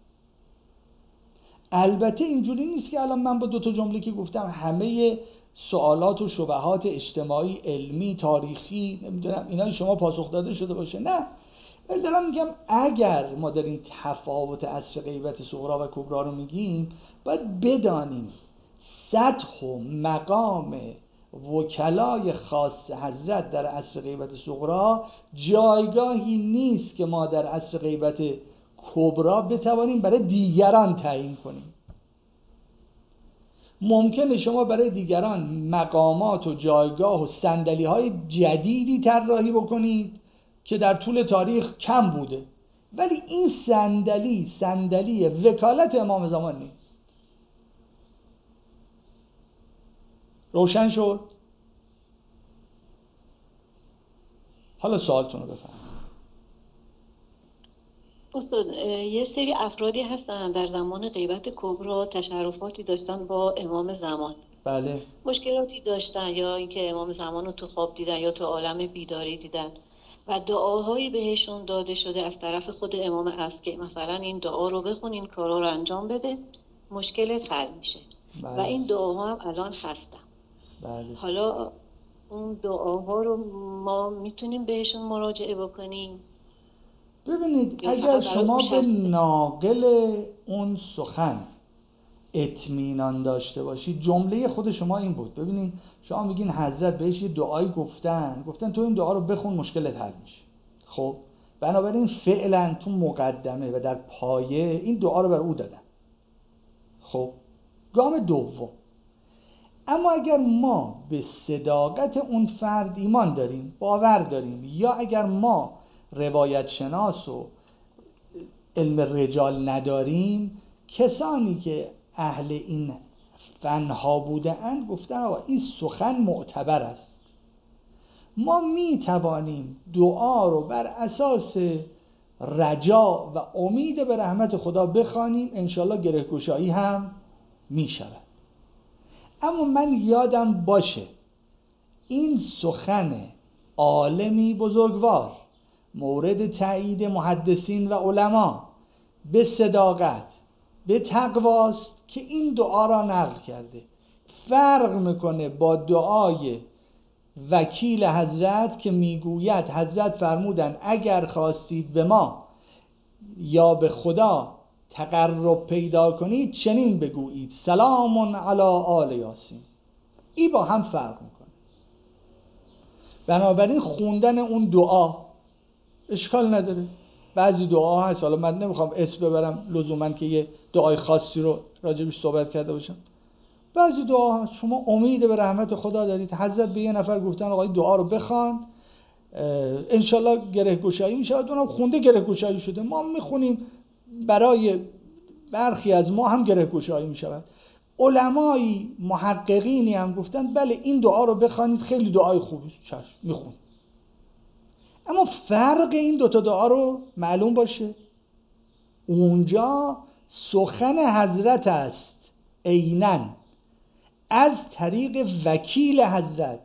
البته اینجوری نیست که الان من با 2 جمله که گفتم همه سوالات و شبهات اجتماعی، علمی، تاریخی، نمیدونم اینا شما پاسخ داده شده باشه، نه. ولی دارم میگم اگر ما داریم تفاوت عصر غیبت صغری و کبری رو میگیم، باید بدانیم سطح و مقام وکلای خاص حضرت در عصر غیبت صغرا جایگاهی نیست که ما در عصر غیبت کبرا بتوانیم برای دیگران تعیین کنیم. ممکنه شما برای دیگران مقامات و جایگاه و صندلی‌های جدیدی طراحی بکنید که در طول تاریخ کم بوده، ولی این صندلی وکالت امام زمان نیست. روشن شد؟ حالا سوالتون رو بفرمایید. استاد، یه سری افرادی هستن در زمان غیبت کبرا تشرفاتی داشتن با امام زمان. بله. مشکلاتی داشتن، یا اینکه امام زمان رو تو خواب دیدن یا تو عالم بیداری دیدن و دعاهایی بهشون داده شده از طرف خود امام هست که مثلا این دعا رو بخون، این کارا رو انجام بده، مشکلت حل میشه. بله. و این دعاها هم الان هستن. بله. حالا اون دعاها رو ما میتونیم بهشون مراجعه بکنیم؟ ببینید، اگر شما به ناقل اون سخن اطمینان داشته باشید، جمله خود شما این بود. ببینید شما میگین حضرت بهش یه دعایی گفتن تو این دعا رو بخون مشکلت حل میشه. خب بنابراین فعلا تو مقدمه و در پایه این دعا رو بر او دادن. خب گام دوم، اما اگر ما به صداقت اون فرد ایمان داریم، باور داریم، یا اگر ما روایت شناس و علم رجال نداریم، کسانی که اهل این فنها بوده اند گفتن آقا این سخن معتبر است، ما می توانیم دعا رو بر اساس رجا و امید به رحمت خدا بخوانیم، انشالله گره‌گشایی هم می شود. اما من یادم باشه این سخن عالمی بزرگوار مورد تایید محدثین و علما به صداقت، به تقواست که این دعا را نقل کرده. فرق میکنه با دعای وکیل حضرت که میگوید حضرت فرمودن اگر خواستید به ما یا به خدا تقرب پیدا کنید چنین بگویید سلام علی آل یاسین. این با هم فرق میکنه. بنابراین خوندن اون دعا اشکال نداره. بعضی دعا هست، حالا من نمیخوام اسم ببرم لزوما که یه دعای خاصی رو راجبش صحبت کرده باشم. بعضی دعا هست شما امید به رحمت خدا دارید، حضرت به یه نفر گفتن آقا این دعا رو بخوان انشالله گره‌گشایی میشه، اونم خونده گره‌گشایی شده، ما میخونیم برای برخی از ما هم گره‌گشایی میشود. علمای محققینی هم گفتن بله این دعا رو بخوانید، خیلی دعای خوبی میخون. اما فرق این دوتا دعا رو معلوم باشه، اونجا سخن حضرت است عیناً از طریق وکیل حضرت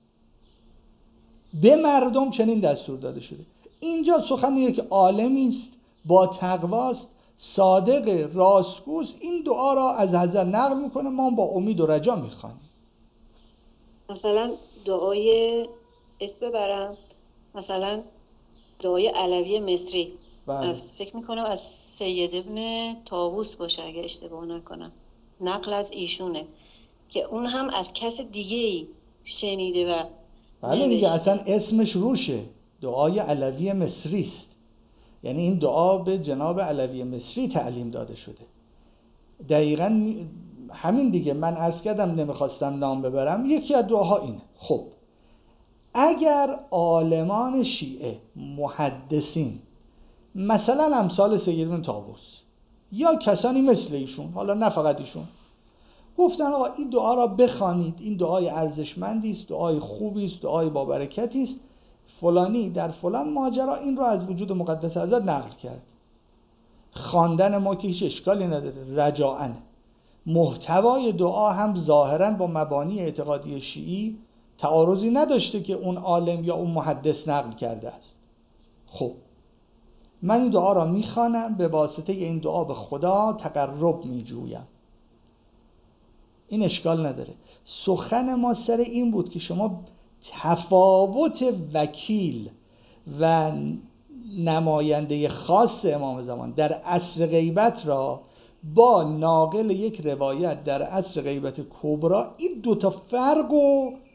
به مردم چنین دستور داده شده. اینجا سخنیه که عالمی است با تقواست، صادق، راستگوست، این دعا را از حضرت نقل میکنه، ما با امید و رجا میخوانیم. مثلا دعای اسم برم، مثلا دعای علوی مصری، بله. فکر میکنم از سید ابن طاووس باشه اگه اشتباه نکنم، نقل از ایشونه که اون هم از کس دیگه‌ای شنیده و بله دیگه اصلا اسمش روشه، دعای علوی مصری است. یعنی این دعا به جناب علوی مصری تعلیم داده شده. دقیقاً همین دیگه، من عرض کردم نمیخواستم نام ببرم، یکی از دعاها اینه. خب اگر عالمان شیعه محدثین مثلا امثال سید ابن طاووس یا کسانی مثل ایشون، حالا نه فقط ایشون، گفتن آقا این دعا را بخوانید، این دعای ارزشمندی است، دعای خوبی است، دعای با برکتی است، فلانی در فلان ماجرا این را از وجود مقدس حضرت نقل کرد، خواندن ما که هیچ اشکالی نداره، رجاءً محتوای دعا هم ظاهراً با مبانی اعتقادی شیعی تعارضی نداشته که اون عالم یا اون محدث نقل کرده است. خب من این دعا را میخوانم، به واسطه این دعا به خدا تقرب میجویم، این اشکال نداره. سخن ما سر این بود که شما تفاوت وکیل و نماینده خاص امام زمان در عصر غیبت را با ناقل یک روایت در عصر غیبت کبرا، این دوتا فرق رو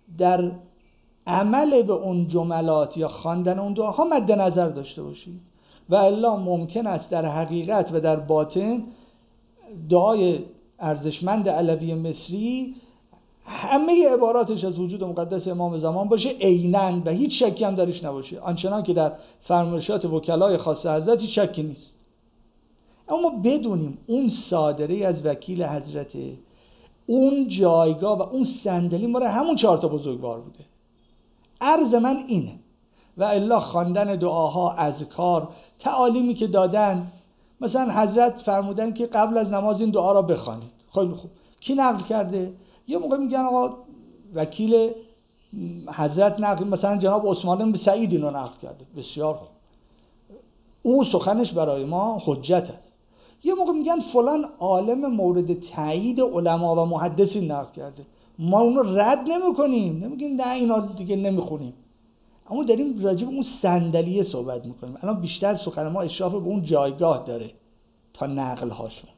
در عمل به اون جملات یا خواندن اون دعاها مد نظر داشته باشید و الا ممکن است در حقیقت و در باطن دعای ارزشمند علوی مصری همه عباراتش از وجود مقدس امام زمان باشه عیناً و هیچ شکی هم درش نباشه، آنچنان که در فرمایشات وکلای خاص حضرت هیچ شکی نیست. اما بدونیم اون صادره از وکیل حضرت، اون جایگاه و اون صندلی ما را همون 4 تا بزرگوار بوده. عرض من اینه و الا خواندن دعاها، اذکار، تعالیمی که دادن، مثلا حضرت فرمودن که قبل از نماز این دعا را بخوانید. خیلی خوب، کی نقل کرده؟ یه موقع میگن آقا وکیل حضرت نقل، مثلا جناب عثمان بن سعید اینو نقل کرده. بسیار خوب، اون سخنش برای ما حجت است. یه موقع میگن فلان عالم مورد تایید علما و محدثین نقل کرده، ما اونو رد نمیکنیم، نمیگیم نه اینا دیگه نمیخونیم، اما داریم راجع به اون صندلیه صحبت میکنیم. الان بیشتر سخن ما اشراف به اون جایگاه داره تا نقل هاشون.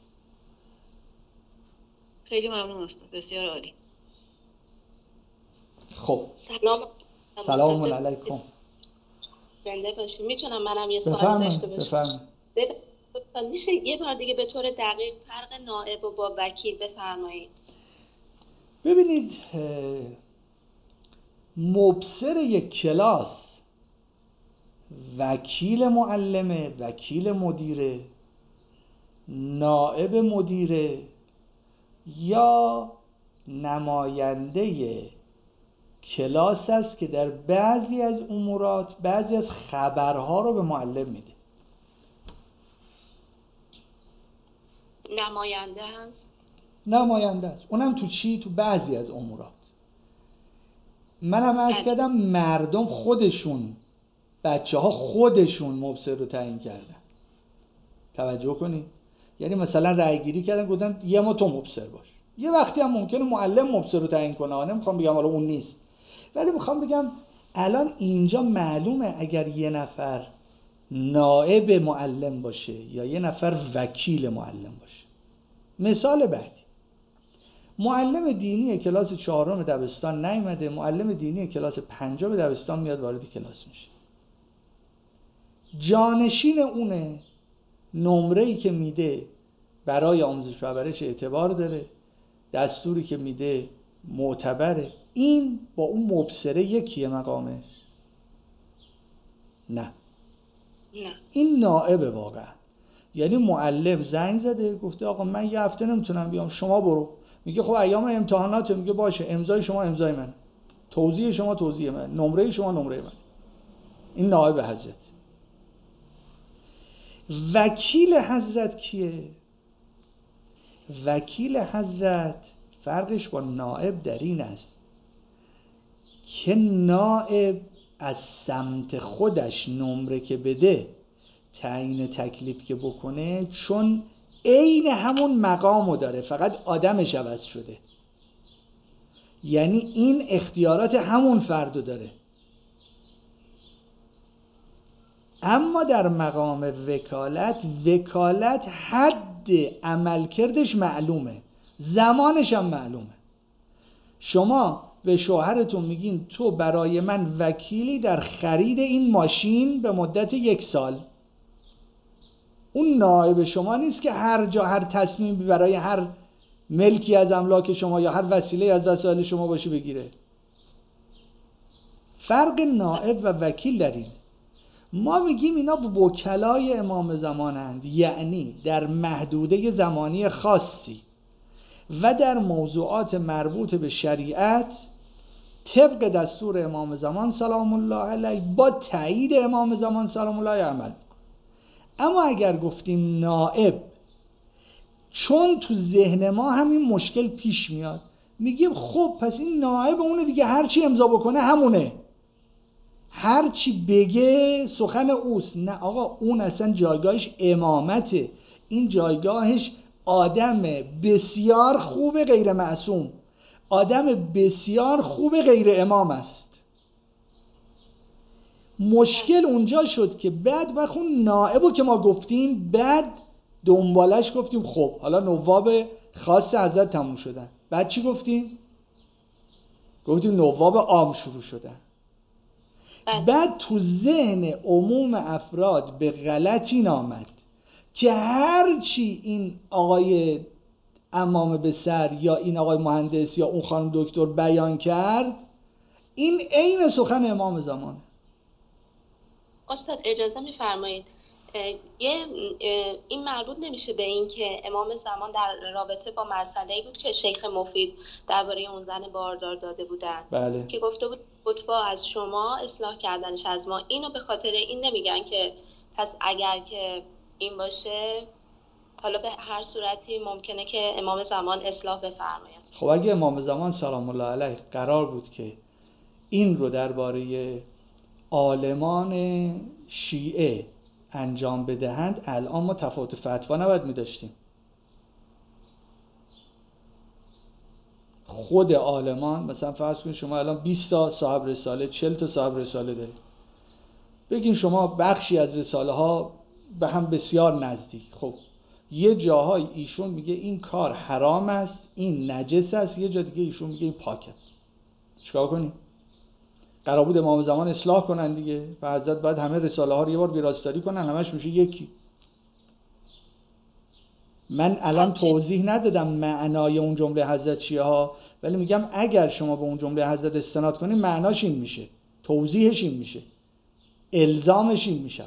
خیلی ممنون استاد، بسیار عالی. خب سلام علیکم. زنده باشید. میتونم منم یه سوال داشته باشم؟ بفرمایید. میشه یه بار دیگه به طور دقیق فرق نائب و با وکیل بفرمایید؟ ببینید، مبصر یک کلاس وکیل معلمه، وکیل مدیره، نائب مدیره یا نماینده کلاس است که در بعضی از امورات بعضی از خبرها رو به معلم میده. نماینده است. اونم تو چی؟ تو بعضی از امورات. منم عرض کردم مردم خودشون، بچه ها خودشون مبصر رو تعیین کردن. توجه کنید. یعنی مثلا رأی گیری کردن گفتن یه ما تو مبصر باش. یه وقتی هم ممکنه معلم مبصر رو تعیین کنه. نمیخوام بگم حالا اون نیست، ولی میخوام بگم الان اینجا معلومه اگر یه نفر نائب معلم باشه یا یه نفر وکیل معلم باشه. مثال بعدی، معلم دینی کلاس 4 دبستان نیامده، معلم دینی کلاس 5 دبستان میاد وارد کلاس میشه. جانشین اونه، نمره‌ای که میده برای آموزش پرورش اعتبار داره، دستوری که میده معتبره. این با اون مبصره یکیه مقامش؟ نه. این نائبه واقعا. یعنی معلم زنگ زده گفته آقا من یه هفته نمیتونم بیام، شما برو. میگه خب ایام امتحاناته، میگه باشه، امضای شما امضای من، توضیح شما توضیح من، نمره شما نمره من. این نائب حضرت. وکیل حضرت کیه؟ وکیل حضرت فرقش با نائب در این است که نائب از سمت خودش نمره که بده، تعیین تکلیف که بکنه، چون عین همون مقامو داره، فقط آدمش عوض شده. یعنی این اختیارات همون فردو داره. اما در مقام وکالت حد عملکردش معلومه، زمانش هم معلومه. شما به شوهرتون میگین تو برای من وکیلی در خرید این ماشین به مدت 1 سال. اون نائب شما نیست که هر جا هر تصمیمی برای هر ملکی از املاک شما یا هر وسیله از وسایل شما باشه بگیره. فرق نائب و وکیل در این. ما میگیم اینا وکلای امام زمانند، یعنی در محدوده زمانی خاصی و در موضوعات مربوط به شریعت طبق دستور امام زمان سلام الله علیه با تایید امام زمان سلام الله علیه عمل. اما اگر گفتیم نائب، چون تو ذهن ما همین مشکل پیش میاد، میگیم خب پس این نائب اونه دیگه، هرچی امضا بکنه همونه، هرچی بگه سخن اوست. نه آقا، اون اصلا جایگاهش امامته. این جایگاهش آدم بسیار خوب غیر معصوم، آدم بسیار خوب غیر امام است. مشکل اونجا شد که بعد وقت اون نائبو که ما گفتیم، بعد دنبالش گفتیم خب حالا نواب خاص حضرت تموم شدن، بعد چی گفتیم؟ گفتیم نواب عام شروع شدن. بعد تو ذهن عموم افراد به غلط این آمد که هرچی این آقای عمامه به سر یا این آقای مهندس یا اون خانم دکتر بیان کرد، این عین سخن امام زمانه. استاد اجازه میفرمایید این مربوط نمیشه به این که امام زمان در رابطه با مسئله‌ای بود که شیخ مفید درباره اون زن باردار داده بودن؟ بله. که گفته بود فتوا از شما، اصلاح کردنش از ما. اینو به خاطر این نمیگن که پس اگر که این باشه حالا به هر صورتی ممکنه که امام زمان اصلاح بفرماید. خب اگه امام زمان سلام الله علیه قرار بود که این رو درباره عالمان شیعه انجام بدهند، الان ما تفاوت فتوا نباید می‌داشتیم. خود عالمان مثلا فرض کنید شما الان 20 تا صاحب رساله، 40 تا صاحب رساله دارید. بگین شما بخشی از رساله ها به هم بسیار نزدیک. خب یه جاهای ایشون میگه این کار حرام است، این نجس است، یه جا دیگه ایشون میگه این پاک است. چیکار کنیم؟ قرار بود امام زمان اصلاح کنن دیگه، و حضرت باید همه رساله ها رو یه بار ویراستاری کنن، همش میشه یکی. من الان توضیح ندادم معنای اون جمله حضرت چیه ها، ولی میگم اگر شما به اون جمله حضرت استناد کنید معناش این میشه، توضیحش این میشه، الزامش این میشه.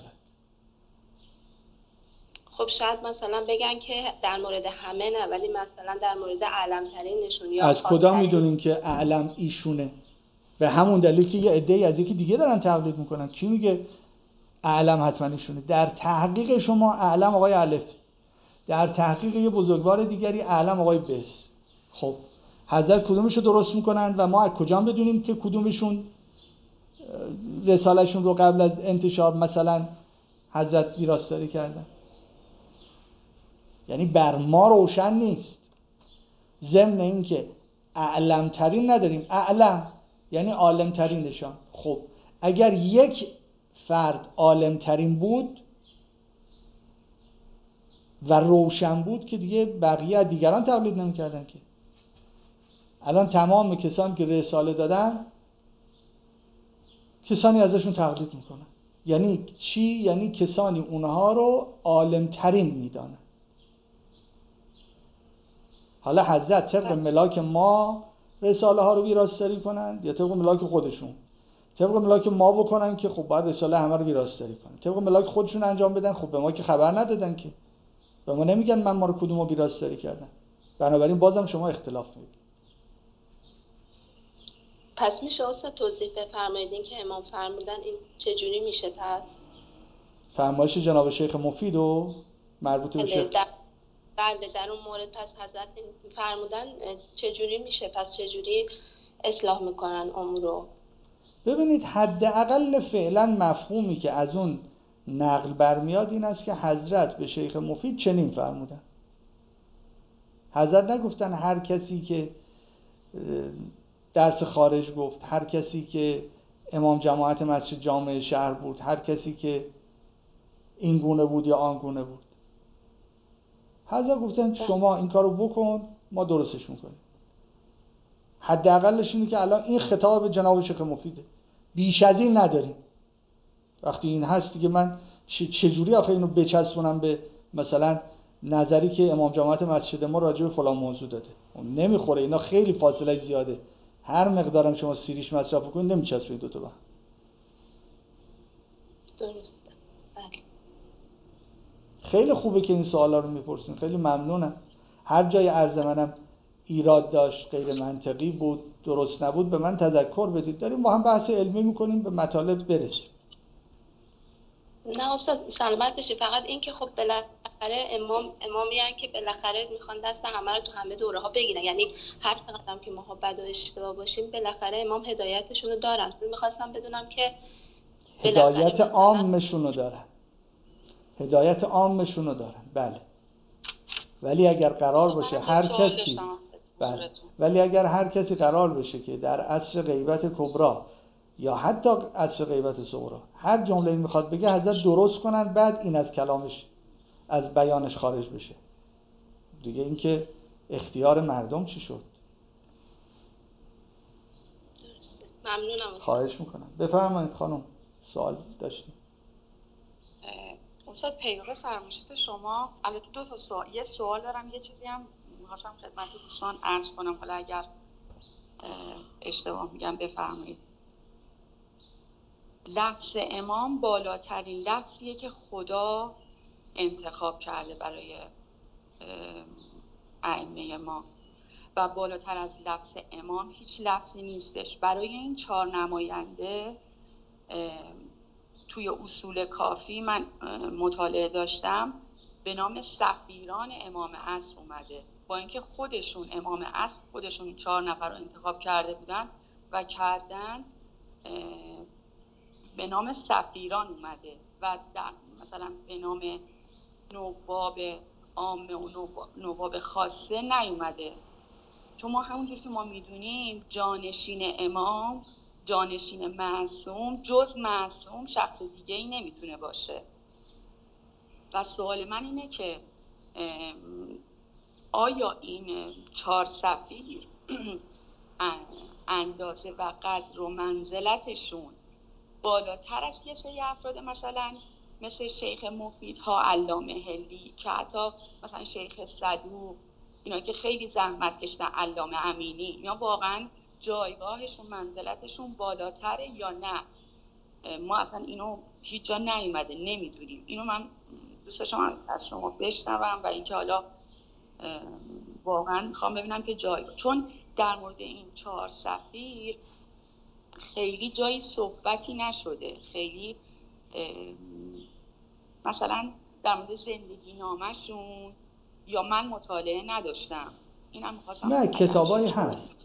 خب شاید مثلا بگن که در مورد همه نه، ولی مثلا در مورد اعلم‌ترینشون یا از کدام میدونین که اعلم ایشونه؟ به همون دلیل که یه عده‌ای از یکی دیگه دارن تقلید میکنن. کی میگه اعلم حتما ایشونه؟ در تحقیق شما اعلم آقای الف، در تحقیق یه بزرگوار دیگری اعلم آقای بس. خب حضرت کدومشو درست میکنن و ما از کجا بدونیم که کدومشون رسالهشون رو قبل از انتشار مثلا حضرت ویراستاری کردن؟ یعنی بر ما روشن نیست. ضمن این که اعلم ترین نداریم، اعلم یعنی عالم ترینشان. خب اگر یک فرد عالم ترین بود و روشن بود که دیگه بقیه از دیگران تقلید نمی‌کردن که. الان تمام کسانی که رساله دادن کسانی ازشون تقلید میکنن. یعنی چی؟ یعنی کسانی اونها رو عالم ترین میدانن. حالا حضرت طبق ملاک ما رساله ها رو ویراستاری کنن یا طبق ملاک خودشون؟ طبق ملاک ما بکنن که خب باید رساله همه رو ویراستاری کنن. طبق ملاک خودشون انجام بدن، خب به ما که خبر ندادن که، به ما نمیگن من ما رو کدوم رو ویراستاری کردن. بنابراین بازم شما اختلاف میدید. پس میشه استاد توضیح بفرمایید این که امام فرمودن این چجوری میشه؟ پس فرمایش جناب شیخ مفید و مربوط به شیخ بله در اون مورد پس حضرت فرمودن چجوری میشه؟ پس چجوری اصلاح میکنن اون رو؟ ببینید حداقل فعلا مفهومی که از اون نقل برمیاد این است که حضرت به شیخ مفید چنین فرمودن. حضرت نگفتن هر کسی که درس خارج گفت، هر کسی که امام جماعت مسجد جامع شهر بود، هر کسی که این گونه بود یا آن گونه بود. حضرت گفتن شما این کارو بکن، ما درستش میکنیم. حداقلش اینه که الان این خطاب به جناب شیخ مفیده، بیش از این نداریم. وقتی این هست دیگه من چجوری آخه اینو بچسبونم به مثلا نظری که امام جماعت مسجد ما راجع به فلان موضوع داده؟ نمیخوره، اینا خیلی فاصله زیاده. هر مقدارم شما سیریش مصرف کنید نمیچسبه دو تا با. درسته. خیلی خوبه که این سوالا رو میپرسین، خیلی ممنونم. هر جای عرض منم ایراد داشت، غیر منطقی بود، درست نبود، به من تذکر بدید. داریم با هم بحث علمی میکنیم، به مطالب برسیم. نه استاد سلامت بشی. فقط این که خب بالاخره امامی هستن که بالاخره میخوان دست همه رو تو همه دوره ها بگیرن. یعنی هر چقدر که ما بد و اشتباه باشیم بالاخره امام هدایتشون رو دارن. میخواستم بدونم که هدایت عامشون رو دارن. هدایت عامشون رو دارن، بله. ولی اگر قرار باشه هر کسی، بله، ولی اگر هر کسی قرار بشه که در عصر غیبت کبری یا حتی عصر غیبت صغری هر جمله میخواد بگه، حضرت درست کنن، بعد این از کلامش، از بیانش خارج بشه دیگه. این که اختیار مردم چی شد؟ ممنونم. خواهش میکنم. بفرمایید خانم، سوال داشتیم. استاد پیرو فرمایشات شما، البته دو تا سوال، یه سوال دارم، یه چیزی هم می‌خواستم خدمت دوستان عرض کنم، حالا اگر اشتباه میگم بفرمایید. لفظ امام بالاترین لفظیه که خدا انتخاب کرده برای ائمه ما و بالاتر از لفظ امام هیچ لفظی نیستش. برای این 4 نماینده توی اصول کافی من مطالعه داشتم به نام سفیران امام عصر اومده، با اینکه خودشون امام عصر خودشون 4 نفر رو انتخاب کرده بودن و کردن به نام سفیران اومده و مثلا به نام نواب عامه و نواب خاصه نیومده. چون ما همونجور که ما میدونیم جانشین امام، جانشین معصوم، جز معصوم شخص دیگه ای نمیتونه باشه. و سوال من اینه که آیا این 4 سفیر اندازه و قدر و منزلتشون بالاتر از یه سری افراد مثلا مثل شیخ مفیدها، علامه هلی، که حتی مثلا شیخ صدوق، اینا که خیلی زحمت کشیدن، علامه امینی، اینا واقعا جایگاهشون منزلتشون بالاتره یا نه؟ ما اصلا اینو هیچ جا نیومده، نمیدونیم. اینو من دوست داشتم از شما بشنوم و اینکه حالا واقعا میخوام ببینم که چون در مورد این 4 سفیر خیلی جایی صحبتی نشده، خیلی مثلا در مورد زندگی نامشون یا من مطالعه نداشتم. اینم می‌خواستم. نه، کتابایی هست.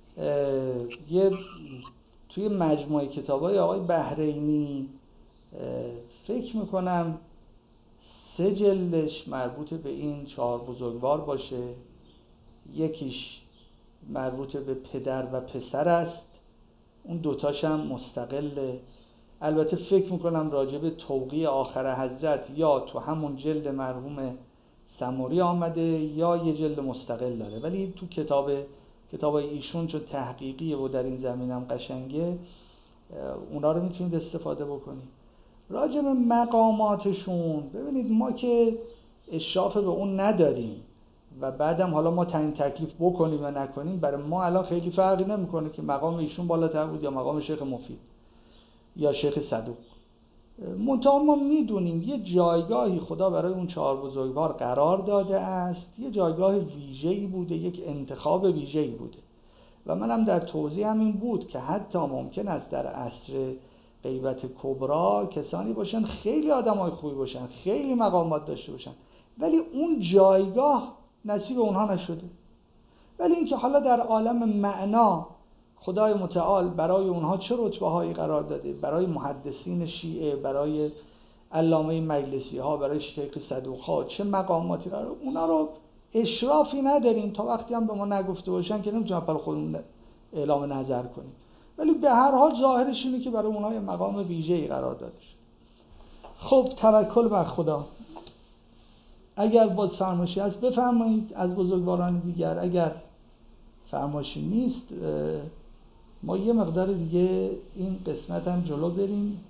توی مجموعه کتابای آقای بحرینی فکر میکنم 3 جلدش مربوط به این 4 بزرگوار باشه، یکیش مربوط به پدر و پسر است، اون دوتاش هم مستقله. البته فکر میکنم راجع به توقیع آخر حضرت یا تو همون جلد مرحوم سموری آمده یا یه جلد مستقل داره، ولی تو کتابای ایشون چون تحقیقیه و در این زمینم قشنگه، اونا رو میتونید استفاده بکنید. راجع به مقاماتشون ببینید، ما که اشراف به اون نداریم و بعدم حالا ما تعیین تکلیف بکنیم و نکنیم، برای ما الان خیلی فرقی نمیکنه که مقام ایشون بالاتر بود یا مقام شیخ مفید یا شیخ صدوق. منتها ما میدونیم یه جایگاهی خدا برای اون 4 بزرگوار قرار داده است، یه جایگاه ویژه‌ای بوده، یک انتخاب ویژه‌ای بوده و منم در توضیحم این بود که حتی ممکن است در عصر غیبت کبرا کسانی باشن خیلی آدمای خوبی باشن، خیلی مقامات داشته باشن، ولی اون جایگاه نصیب اونها نشده. ولی اینکه حالا در عالم معنا خدای متعال برای اونها چه رتبه‌هایی قرار داده، برای محدثین شیعه، برای علامه مجلسی ها، برای شیخ صدوق ها چه مقاماتی قرار، اونا رو اشرافی نداریم تا وقتی هم به ما نگفته باشن که نمیتونیم برای خودمون اعلام نظر کنیم. ولی به هر حال ظاهرش اینه که برای اونها یه مقام ویژه‌ای قرار داده شده. خب توکل بر خدا. اگر باز فرمایشی هست بفرمایید از بزرگواران دیگر، اگر فرمایشی نیست ما یه مقدار دیگه این قسمت هم جلو بریم.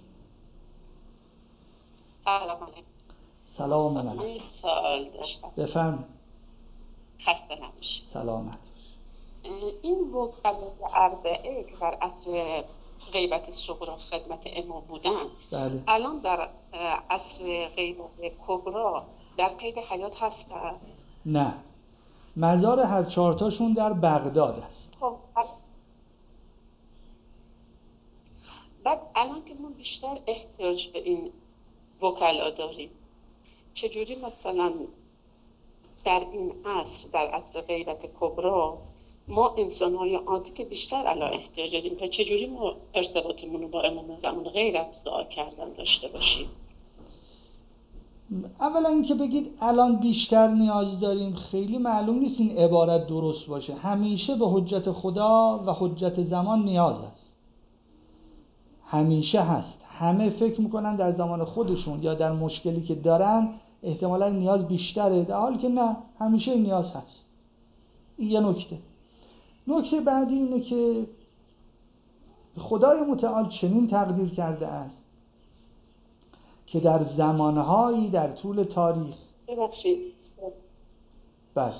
سلام علیکم. من سوال داشتم. بفرمایید. خسته نباشید. سلامت. این وکلای اربعه که در عصر غیبت صغرا خدمت امام بودن، بله. الان در عصر غیبت کبرا در قید حیات هستن؟ نه، مزار هر 4 تاشون در بغداد است. خب بعد الان که ما بیشتر احتیاج به این وکلا داریم، چجوری مثلا در این عصر، در عصر غیبت کبرا، ما انسان‌های عادی که بیشتر الان احتیاج داریم و چجوری ما ارتباطمون رو با امام زمان غیر از دعا کردن داشته باشیم؟ اولا اینکه بگید الان بیشتر نیاز داریم، خیلی معلوم نیست این عبارت درست باشه. همیشه به حجت خدا و حجت زمان نیاز است، همیشه هست. همه فکر میکنن در زمان خودشون یا در مشکلی که دارن احتمالا نیاز بیشتره، در حالی که نه، همیشه نیاز هست. این یه نکته. نکته بعدی اینه که خدای متعال چنین تقدیر کرده است که در زمانهایی در طول تاریخ بله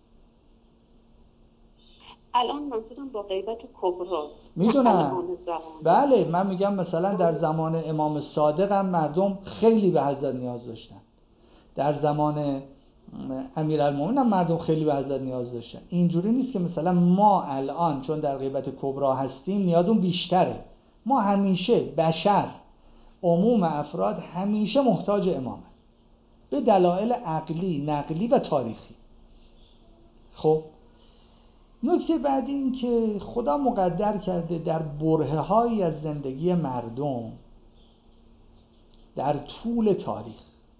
الان منظورم با غیبت کبراست. میدونم بله، من میگم مثلا در زمان امام صادق هم مردم خیلی به حضرت نیاز داشتن، در زمان امیرالمومنین هم مردم خیلی به حضرت نیاز داشتن. اینجوری نیست که مثلا ما الان چون در غیبت کبرا هستیم نیازمون بیشتره. ما همیشه بشر، عموم افراد همیشه محتاج امامه به دلایل عقلی، نقلی و تاریخی. خب نکته بعدی این که خدا مقدر کرده در برهه‌هایی از زندگی مردم در طول تاریخ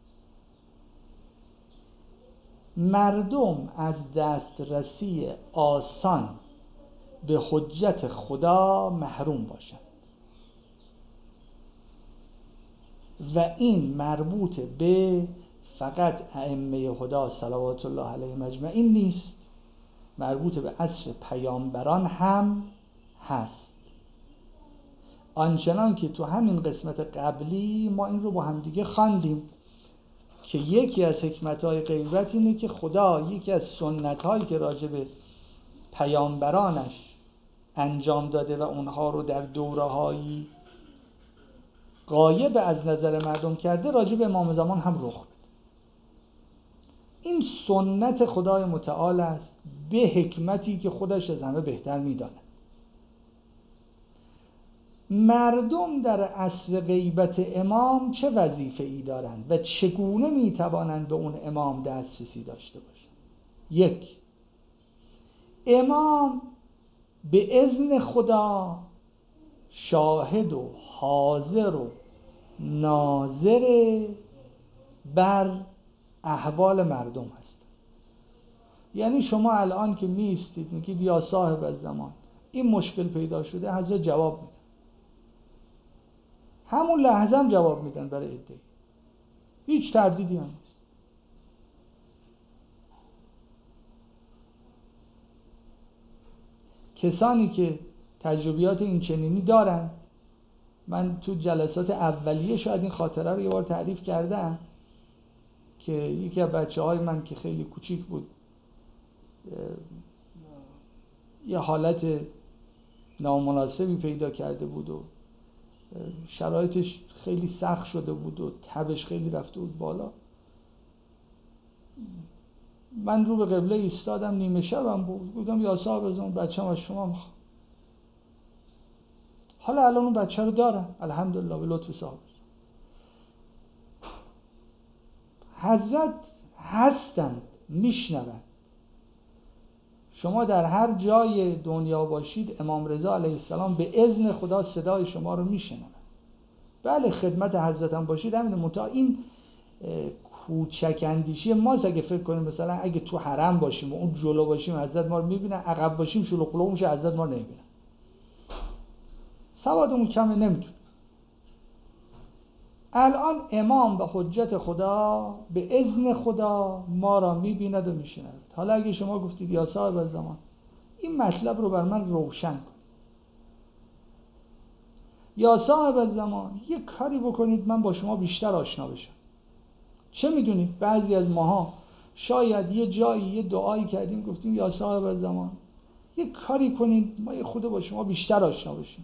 مردم از دسترسی آسان به حجت خدا محروم باشند و این مربوط به فقط ائمه هدی صلوات الله علیهم اجمعین نیست، مربوط به عصر پیامبران هم هست. آنچنان که تو همین قسمت قبلی ما این رو با هم دیگه خواندیم که یکی از حکمت‌های غیبت اینه که خدا یکی از سنت‌هایی که راجع به پیامبرانش انجام داده و اونها رو در دوره‌هایی غایب از نظر مردم کرده راجع به امام زمان هم رخ بده. این سنت خدای متعال است به حکمتی که خودش از همه بهتر می‌داند. مردم در عصر غیبت امام چه وظیفه‌ای دارند و چگونه می‌توانند به اون امام دسترسی داشته باشند؟ یک، امام به اذن خدا شاهد و حاضر و ناظر بر احوال مردم هست. یعنی شما الان که میستید میگید یا صاحب الزمان این مشکل پیدا شده، حضرت جواب میدن، همون لحظه هم جواب میدن برای عده، هیچ تردیدی هم نیست. کسانی که تجربیات این چنینی دارن، من تو جلسات اولیه شاید این خاطره رو یه بار تعریف کردم که یکی از بچه‌های من که خیلی کوچیک بود یه حالت نامناسبی پیدا کرده بود و شرایطش خیلی سخت شده بود و تبش خیلی رفته بود بالا. من رو به قبله ایستادم، نیمه شبم بود، گفتم یا صاحب از اون بچه‌م از شما میخوام. حالا الان اون بچه رو دارم الحمدلله به لطف صاحب. حضرت هستند، میشنوند. شما در هر جای دنیا باشید امام رضا علیه السلام به اذن خدا صدای شما رو میشنوند. بله خدمت حضرت هم باشید همین منتها این کوچک اندیشی ماست. اگه فکر کنیم مثلا اگه تو حرم باشیم و اون جلو باشیم حضرت ما رو میبینه، عقب باشیم شلوغ قلوغ میشه حضرت ما رو نمیبینه. سوادمون کمه نمیتونه. الان امام و حجت خدا به اذن خدا ما را میبیند و میشنود. حالا اگه شما گفتید یا صاحب الزمان این مطلب رو بر من روشن کن، یا صاحب الزمان یک کاری بکنید من با شما بیشتر آشنا بشم. چه میدونید بعضی از ماها شاید یه جایی یه دعایی کردیم گفتیم یا صاحب الزمان یک کاری کنید ما یه خود با شما بیشتر آشنا بشیم.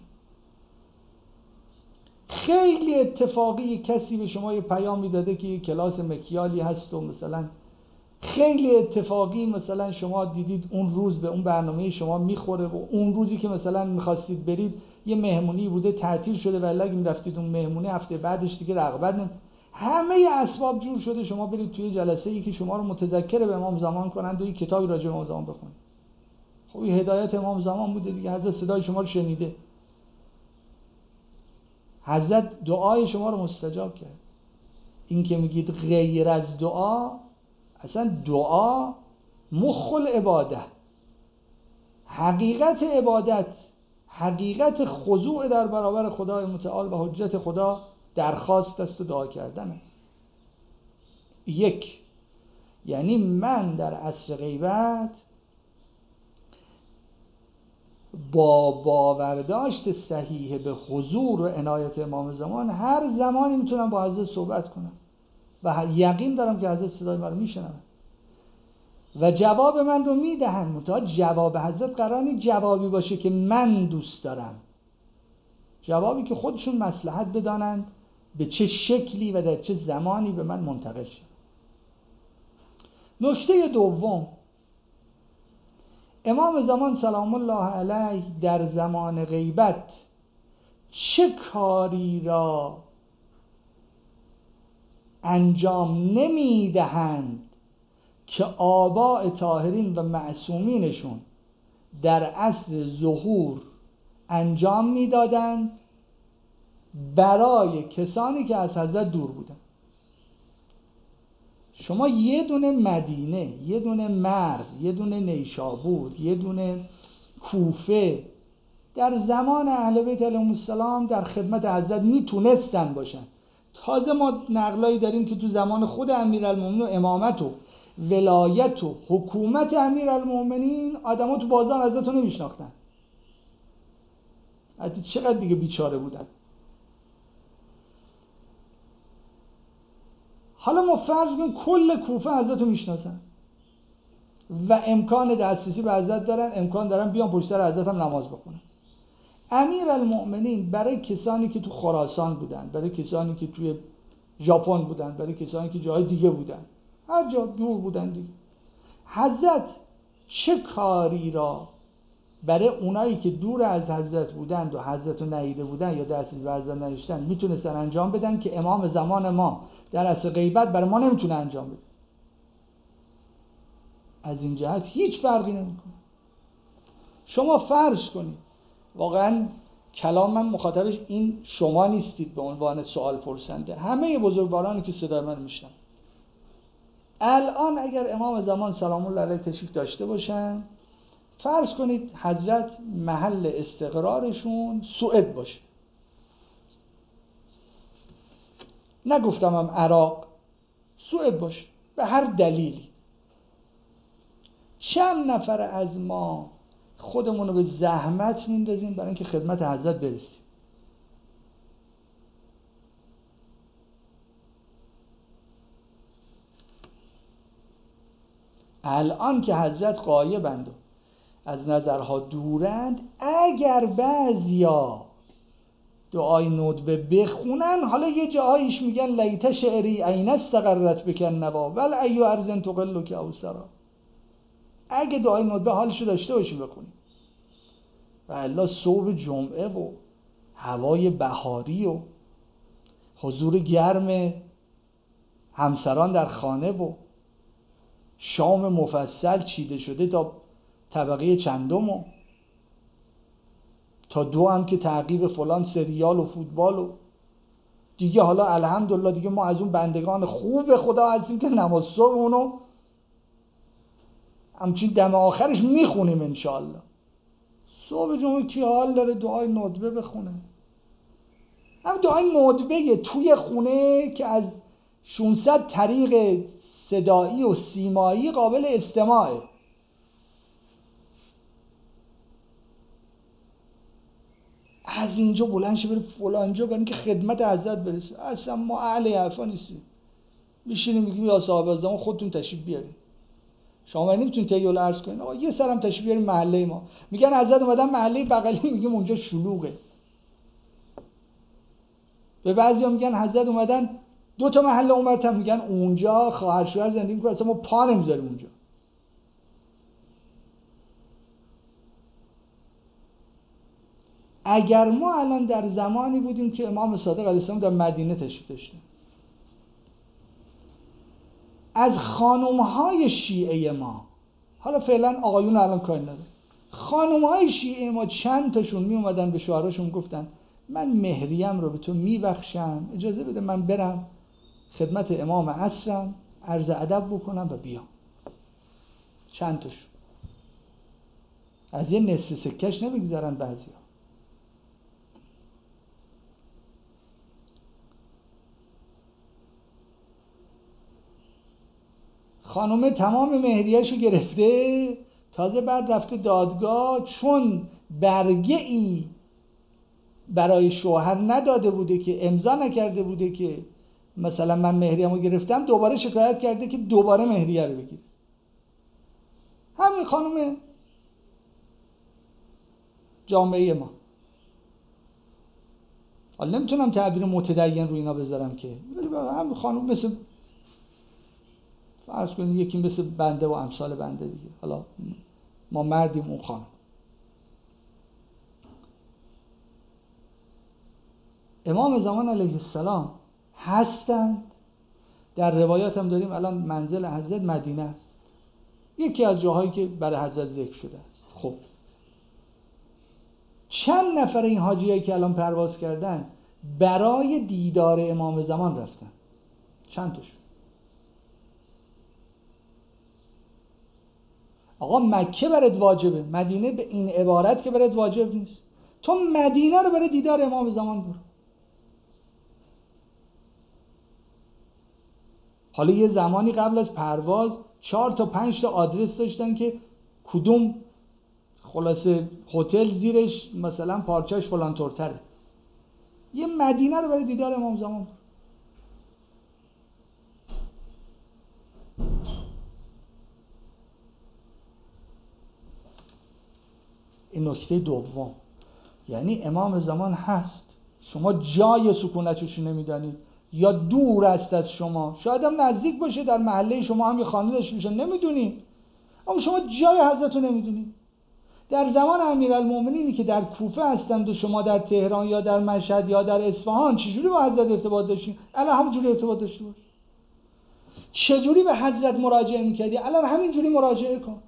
خیلی اتفاقی کسی به شما یه پیامی داده که یه کلاس مکیالی هست و مثلا خیلی اتفاقی مثلا شما دیدید اون روز به اون برنامه شما میخوره و اون روزی که مثلا میخواستید برید یه مهمونی بوده تعطیل شده و اگه میرفتید اون مهمونی هفته بعدش دیگه رغبت همه اسباب جور شده شما برید توی جلسه ای که شما رو متذکر به امام زمان کنند و یه کتابی راجع به امام زمان بخونید. خب این هدایت امام زمان بوده دیگه، حضرت صدای شما رو شنیده، حضرت دعای شما رو مستجاب کرد. این که میگید غیر از دعا، اصلا دعا مخ العباده، حقیقت عبادت، حقیقت خضوع در برابر خدای متعال و حجت خدا درخواست است و دعا کردن است. یک، یعنی من در عصر غیبت با باورداشت صحیح به حضور و عنایت امام زمان هر زمانی میتونم با حضرت صحبت کنم و یقین دارم که حضرت صدای من رو میشنون و جواب من رو میدهن. منتها جواب حضرت قرار نیست جوابی باشه که من دوست دارم، جوابی که خودشون مصلحت بدانند به چه شکلی و در چه زمانی به من منتقل شد. نکته دوم، امام زمان سلام الله علیه در زمان غیبت چه کاری را انجام نمیدهند که آباء طاهرین و معصومینشون در عصر ظهور انجام میدادند برای کسانی که از حضرت دور بودن. شما یه دونه مدینه، یه دونه مرو، یه دونه نیشابور، یه دونه کوفه در زمان اهل بیت علیهم السلام در خدمت حضرت میتونستن باشن. تازه ما نقلایی داریم که تو زمان خود امیرالمومنین و امامت و ولایت و حکومت امیرالمومنین آدما تو بازار حضرت رو نمیشناختن. حتی چقدر دیگه بیچاره بودن. حالا ما فرض کنیم کل کوفه حضرت رو میشناسن و امکان دسترسی به حضرت دارن، امکان دارن بیان پشت سر حضرت هم نماز بخونن. امیرالمؤمنین برای کسانی که تو خراسان بودن، برای کسانی که توی ژاپن بودن، برای کسانی که جای دیگه بودن، هر جا دور بودن دیگه، حضرت چه کاری را برای اونایی که دور از حضرت بودند و حضرت رو ندیده بودن یا دسترسی به حضرت نداشتن میتونستن انجام بدن که امام زمان ما در عصر غیبت برای ما نمیتونه انجام بده. از این جهت هیچ فرقی نمیکنه. شما فرض کنید، واقعا کلام من مخاطبش این شما نیستید به عنوان سوال پرسنده، همه بزرگوارانی که صدای من میشنن، الان اگر امام زمان سلام الله علیه تشریف داشته باشن، فرض کنید حضرت محل استقرارشون سوئد باشه، نگفتم هم عراق، سوئد باشه، به هر دلیلی، چند نفر از ما خودمون رو به زحمت میندازیم برای اینکه خدمت حضرت برسیم؟ الان که حضرت غایبند و از نظرها دورند، اگر بعضیا دعای ندبه بخونن، حالا یه جاهایش میگن لیت شعری عین استقرت بکن نوا ول ایو ارزن تقل که اوسرا، اگه دعای ندبه حالشو داشته باشیم بخونیم. و الا صبح جمعه و هوای بهاری و حضور گرم همسران در خانه و شام مفصل چیده شده تا طبقه چندم و تا دو هم که تعقیب فلان سریال و فوتبال و دیگه، حالا الحمدلله دیگه ما از اون بندگان خوب خدا هستیم که نماز صبح اونو همچین دم آخرش میخونیم انشالله. صبح جمعه کی حال داره دعای ندبه بخونه؟ هم دعای ندبه توی خونه که از 600 طریق صدایی و سیمایی قابل استماعه. از اینجا بلند شه بره فلانجا برای اینکه خدمت حضرت برسه. اصلا ما اهل حرفا نیستیم، میشینیم میگیم یا صاحب زمان خودتون تشریف بیارید. شما نمیتونید تیول عرض کنید آقا یه سرم تشریف بیارید محله ما. میگن حضرت اومدن محله بغلی، میگیم اونجا شلوغه. به بعضیا میگن حضرت اومدن 2 تا محله اونورتر، میگن اونجا خواهر شوهر زندگی میکنن، اصلا ما پا نمیذاریم اونجا. اگر ما الان در زمانی بودیم که امام صادق علیه السلام در مدینه تشریف داشتیم، از خانم‌های شیعه ما، حالا فعلا آقایون الان کاری نداره، خانم‌های شیعه ما چند تاشون می اومدن به شوهراشون گفتن من مهریم رو به تو میبخشم، اجازه بده من برم خدمت امام عصرم عرض ادب بکنم و بیام. چند تاشون از یه نصف سکش نمیگذارن بعضیا. خانومه تمام مهریه‌شو گرفته، تازه بعد رفته دادگاه، چون برگه ای برای شوهر نداده بوده که امضا نکرده بوده که مثلا من مهریه‌مو گرفتم، دوباره شکایت کرده که دوباره مهریه رو بگیره. همین خانم جامعه ما. حالا نمیتونم تعبیر متدین رو اینا بذارم که، ولی همین خانم مثل فرض کنید یکی مثل بنده و امثال بنده دیگه، حالا ما مردیم اون خانم. امام زمان علیه السلام هستند. در روایات هم داریم الان منزل حضرت مدینه است، یکی از جاهایی که برای حضرت ذکر شده است. خب چند نفر این حاجیایی که الان پرواز کردن برای دیدار امام زمان رفتن؟ چند تاشون؟ آقا مکه برات واجبه، مدینه به این عبارت که برات واجب نیست. تو مدینه رو برای دیدار امام زمان برو. حالا یه زمانی قبل از پرواز 4 تا 5 تا آدرس داشتن که کدوم خلاصه هتل زیرش مثلا پارچه‌اش فلان طورتره. یه مدینه رو برای دیدار امام زمان برو. این نکته دوم، یعنی امام زمان هست، شما جای سکونتش نمیدانید یا دور است از شما، شاید هم نزدیک باشه، در محله شما هم یه خانه داشته باشه، نمیدونید، اما شما جای حضرت رو نمیدونید. در زمان امیرالمومنینی که در کوفه هستند و شما در تهران یا در مشهد یا در اصفهان، چجوری با حضرت ارتباط داشتین؟ الان همونجوری ارتباط داشته باش. چجوری به حضرت مراجعه میکردی؟ الان همینجوری مراجعه کن.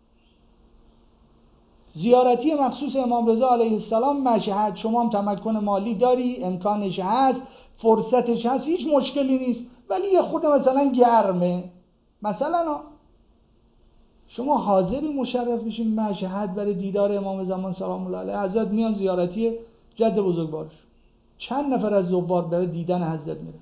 زیارتی مخصوص امام رضا علیه السلام مشهد، شما هم تمکن مالی داری، امکانش هست، فرصتش هست، هیچ مشکلی نیست، ولی یه خود مثلا گرمه، مثلا شما حاضری مشرف بشین مشهد برای دیدار امام زمان سلام الله علیه؟ حضرت میان زیارتی جد بزرگوارش، چند نفر از زوار برای دیدن حضرت میرن.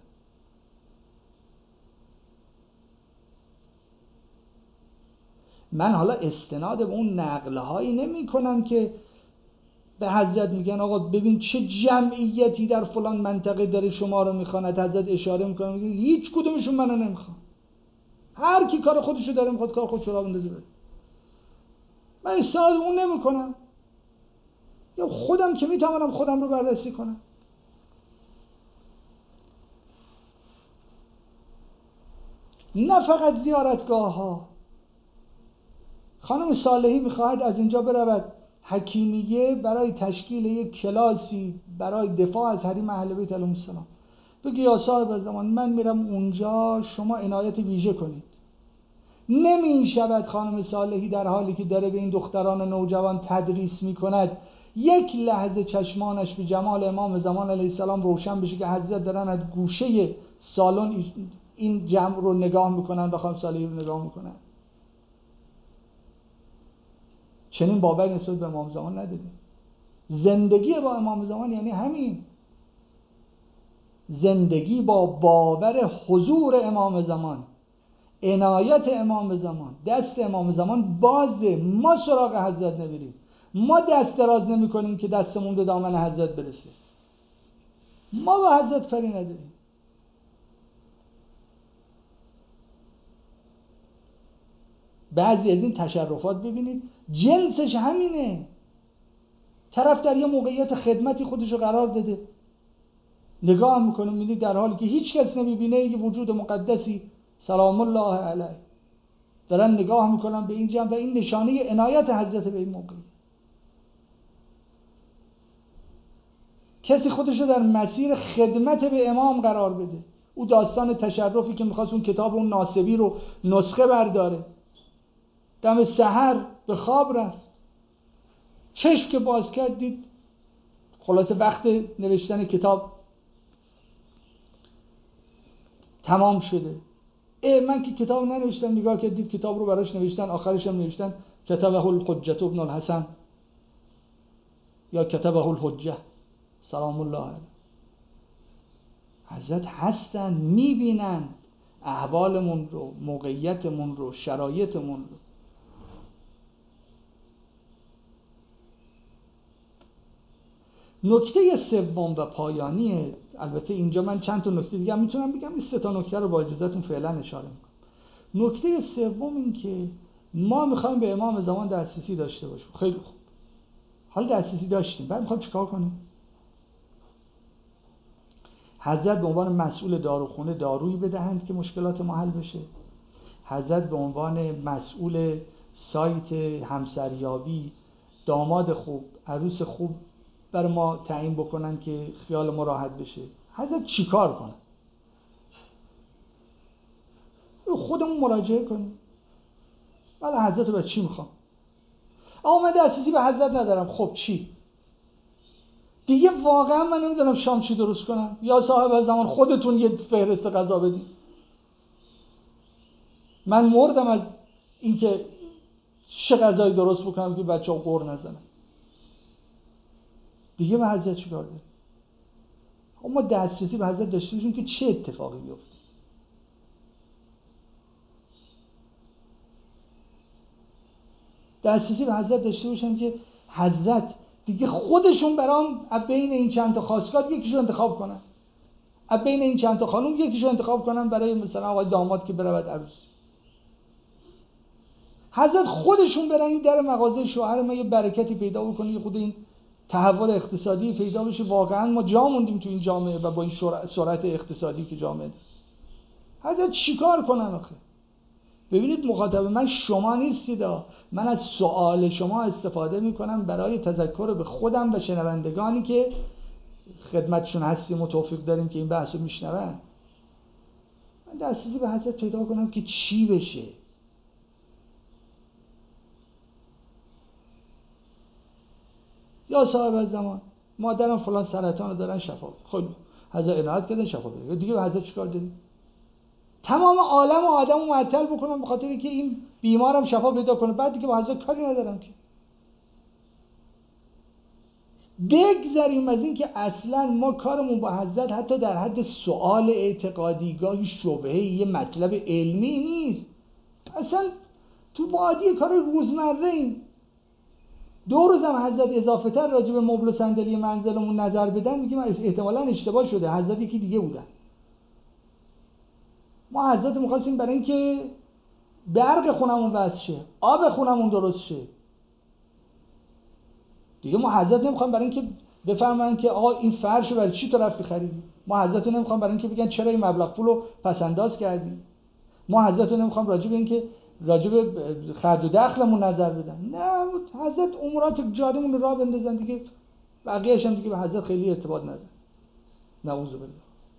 من حالا استناد به اون نقلهایی نمی کنم که به حضرت میگن آقا ببین چه جمعیتی در فلان منطقه داره شما رو میخواند، حضرت اشاره میکنه میگه هیچ کدومشون منو نمیخوان، هر کی کار خودشو داره میخواد کار خودشو را بندازه بره. من استناد اون نمی کنم، یا خودم که میتوانم خودم رو بررسی کنم. نه فقط زیارتگاه ها. خانم صالحی میخواهد از اینجا برود حکیمیه برای تشکیل یک کلاسی برای دفاع از حریم اهل بیت علیهم السلام. بگی یا صاحب زمان من میرم اونجا، شما عنایت ویژه کنید. نمی شود خانم صالحی در حالی که داره به این دختران نوجوان تدریس میکند یک لحظه چشمانش به جمال امام زمان علیه السلام روشن بشه که حضرت دارن از گوشه سالن این جمع رو نگاه میکنن و خانم صالحی رو نگاه میکنن. چنین باور نسبت به امام زمان نداریم. زندگی با امام زمان یعنی همین، زندگی با باور حضور امام زمان، عنایت امام زمان، دست امام زمان بازه. ما سراغ حضرت نمیریم، ما دست دراز نمی کنیم که دستمون به دامن حضرت برسه. ما با حضرت کاری نداریم. بعضی از این تشرفات ببینید جنسش همینه، طرف در یه موقعیت خدمتی خودشو قرار داده، نگاه میکنه میبینید در حالی که هیچ کس نمیبینه یه وجود مقدسی سلام الله علیه دارن نگاه میکنن به این جمع و این نشانه عنایت حضرت به این موقع. کسی خودشو در مسیر خدمت به امام قرار بده. او داستان تشرفی که میخواست اون کتاب اون ناصبی رو نسخه برداره، دم سحر به خواب رفت، چشم که باز کرد دید خلاصه وقت نوشتن کتاب تمام شده. من که کتاب ننوشتم، نگاه کرد دید کتاب رو براش نوشتن، آخرش هم نوشتن کتبه الحجة ابن الحسن یا کتبه الحجة سلام الله علیه. حضرت هستن، میبینن احوالمون رو، موقعیتمون رو، شرایطمون رو. نکته سوم و پایانی، البته اینجا من چند تا نکته دیگه هم میتونم بگم، این 3 تا نکته رو با اجازهتون فعلا اشاره میکنم. نکته سوم این که ما میخوایم به امام زمان دسترسی داشته باشیم. خیلی خوب، حالا دسترسی داشتیم، بعد میخوایم چیکار کنیم؟ حضرت به عنوان مسئول داروخونه دارویی بدهند که مشکلات ما حل بشه. حضرت به عنوان مسئول سایت همسریابی داماد خوب، عروس خوب برای ما تعیین بکنن که خیال ما راحت بشه. حضرت چیکار کنن؟ خودمون مراجعه کنیم. ولی حضرت رو چی میخوام؟ آقا من دسترسی به حضرت ندارم. خب چی؟ دیگه واقعا من نمیدونم شام چی درست کنم. یا صاحب زمان خودتون یه فهرست غذا بدین. من مردم از اینکه چه غذایی درست بکنم که بچه‌ها قور نزنن. دیگه به حضرت چیکار داریم؟ ما دسترسی به حضرت داشته باشیم که چه اتفاقی بیفته. دسترسی به حضرت داشته باشم که حضرت دیگه خودشون برام بین این چند تا خواستگار یکیشو انتخاب کنن، بین این چند تا خانم یکیشو انتخاب کنن برای مثلا آقای داماد که برود عروس. حضرت خودشون برن این در مغازه شوهر ما یه برکتی پیدا بکنه، یه خود این تحول اقتصادی پیدا بشه. واقعا ما جا موندیم تو این جامعه و با این سرعت اقتصادی که جامعه داره. حضرت چیکار کنن آخه؟ ببینید مخاطب من شما نیستید، من از سوال شما استفاده میکنم برای تذکر به خودم و شنوندگانی که خدمتشون هستیم و توفیق داریم که این بحث رو میشنون. من دسترسی به حضرت پیدا کنم که چی بشه. یا صاحب زمان مادرم فلان سرطان رو دارن شفا بده. خب حضرت عنایت کردن شفا بده. دیگه به حضرت چیکار داریم؟ تمام عالم و آدمو معطل بکنم به خاطر اینکه این بیمارم شفا پیدا کنه، بعد دیگه با حضرت کاری ندارم که. بگذاریم از این که اصلا ما کارمون با حضرت حتی در حد سوال اعتقادی، گاهی شبهه، یه مطلب علمی نیست. اصلا تو وادی کار روزمره ایم. 2 روزم حضرت اضافه تر راجع به مبل و صندلی منزلمون نظر بدن، میگیم احتمالاً اشتباه شده، حضرت یکی دیگه بودن. ما حضرت می‌خواستیم برای اینکه برق خونمون وصل شه، آب خونمون درست شه. دیگه ما حضرت نمی‌خوایم برای اینکه بفرماین که آقا این فرشو برای چی تو رفتی خریدی. ما حضرت نمی‌خوایم برای اینکه بگن چرا این مبلغ پولو پس انداز کردی. ما حضرت نمی‌خوایم راجع به اینکه راجع به خرج و دخلمون نظر بدن. نه، حضرت امورات جاریمون رو راه بندازن دیگه. بقیه‌اش هم دیگه به حضرت خیلی ارتباط نداره. نعوذ بالله.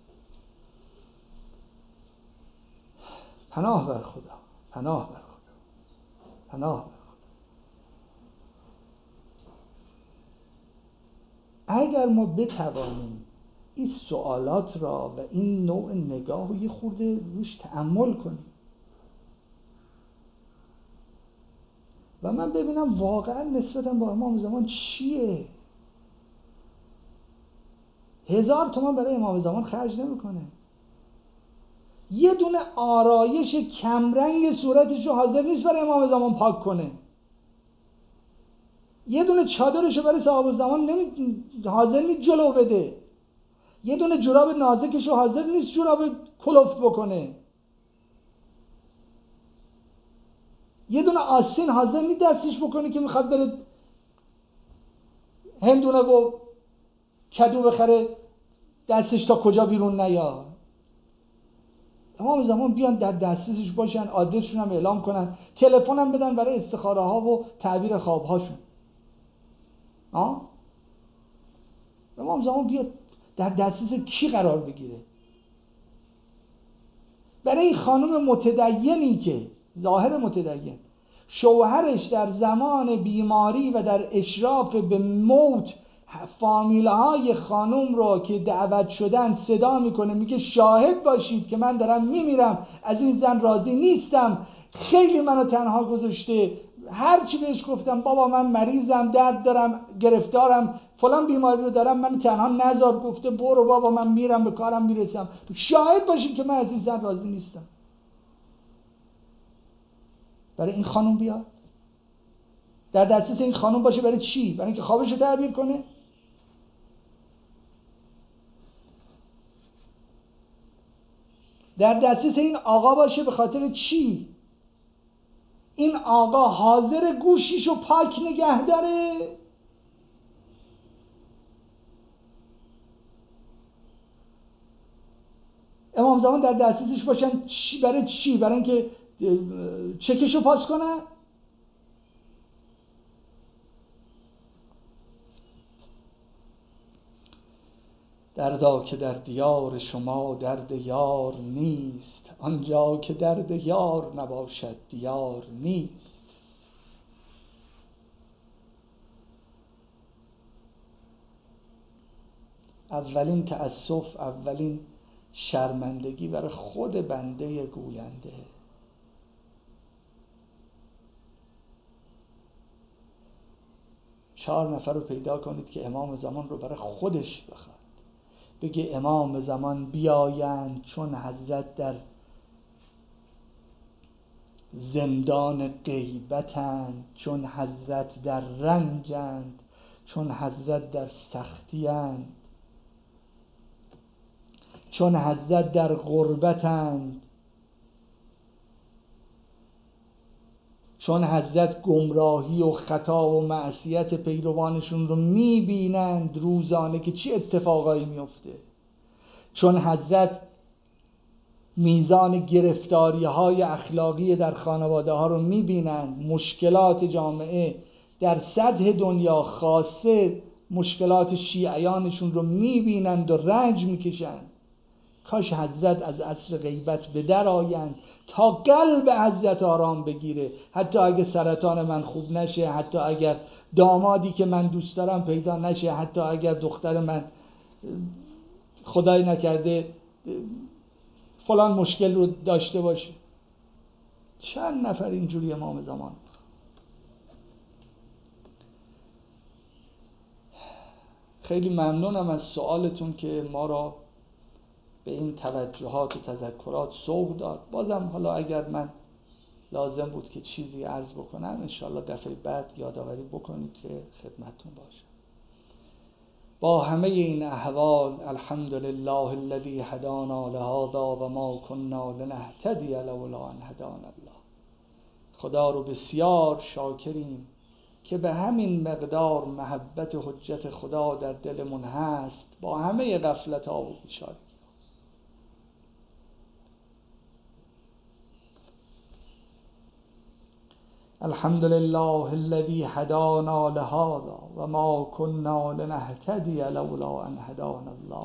پناه بر خدا، پناه بر خدا، پناه بر خدا. اگر ما بتوانیم این سوالات را و این نوع نگاه رو یه خورده روش تأمل کنیم و من ببینم واقعا نسبتاً با امام زمان چیه. 1000 تومان برای امام زمان خرج نمیکنه. یه دونه آرایش کمرنگ صورتش رو حاضر نیست برای امام زمان پاک کنه. یه دونه چادرش رو برای صاحب زمان حاضر نیست جلو بده. یه دونه جوراب نازکش رو حاضر نیست جوراب کلفت بکنه. یه دونه آستین حاضر نیست دستش بکنه که میخواد بره هندونه و کدو بخره، دستش تا کجا بیرون نیاد. امام زمان بیان در دسترسش باشن، آدرسشون هم اعلام کنن، تلفن هم بدن برای استخاره ها و تعبیر خواب هاشون. امام زمان بیاد در دسترس کی قرار بگیره؟ برای این خانم متدینی که ظاهر متدین شوهرش در زمان بیماری و در اشراف به موت فامیلهای خانم رو که دعوت شدن صدا میکنه، میگه شاهد باشید که من دارم میمیرم، از این زن راضی نیستم، خیلی منو تنها گذاشته، هر چی بهش گفتم بابا من مریضم، درد دارم، گرفتارم، فلان بیماری رو دارم، من تنها نذار، گفته برو بابا من میرم به کارم میرسم، شاهد باشید که من از این زن راضی نیستم. برای این خانم بیاد در دسترس این خانم باشه. برای چی؟ برای اینکه خوابش رو تعبیر کنه؟ در دسترس این آقا باشه. به خاطر چی؟ این آقا حاضر گوشیشو پاک نگه داره، امام زمان در دسترسش باشن. برای چی؟ برای اینکه چکشو پاس کنن؟ دردا که در دیار شما درد یار نیست، آنجا که درد یار نباشد دیار نیست. اولین تأسف، اولین شرمندگی برای خود بنده گوینده. چهار نفر رو پیدا کنید که امام زمان رو برای خودش بخواد، بگه امام زمان بیایند چون حضرت در زندان غیبتند، چون حضرت در رنجند، چون حضرت در سختیند، چون حضرت در غربتند، چون حضرت گمراهی و خطا و معصیت پیروانشون رو میبینند روزانه که چی اتفاقایی میفته، چون حضرت میزان گرفتاری های اخلاقی در خانواده ها رو میبینند، مشکلات جامعه در سطح دنیا خاصه مشکلات شیعیانشون رو میبینند و رنج میکشند. کاش حضرت از عصر غیبت به در آیند تا قلب حضرت آرام بگیره. حتی اگه سرطان من خوب نشه، حتی اگر دامادی که من دوست دارم پیدا نشه، حتی اگر دختر من خدای نکرده فلان مشکل رو داشته باشه. چند نفر اینجوری امام زمان. خیلی ممنونم از سوالتون که ما را به این توجهات و تذکرات سوق داد. بازم حالا اگر من لازم بود که چیزی عرض بکنم، انشاءالله دفعه بعد یادآوری بکنید که خدمتتون باشم. با همه این احوال الحمدلله الذی هدانا لهذا و ما كنا لنهتدی لولا ان هدانا الله. خدا رو بسیار شاکریم که به همین مقدار محبت و حجت خدا در دلمون هست، با همه غفلت ها و بیچارگی. الحمدلله الذی هدانا لهذا و ما كنا لنهتدی لولا ان هدانا الله.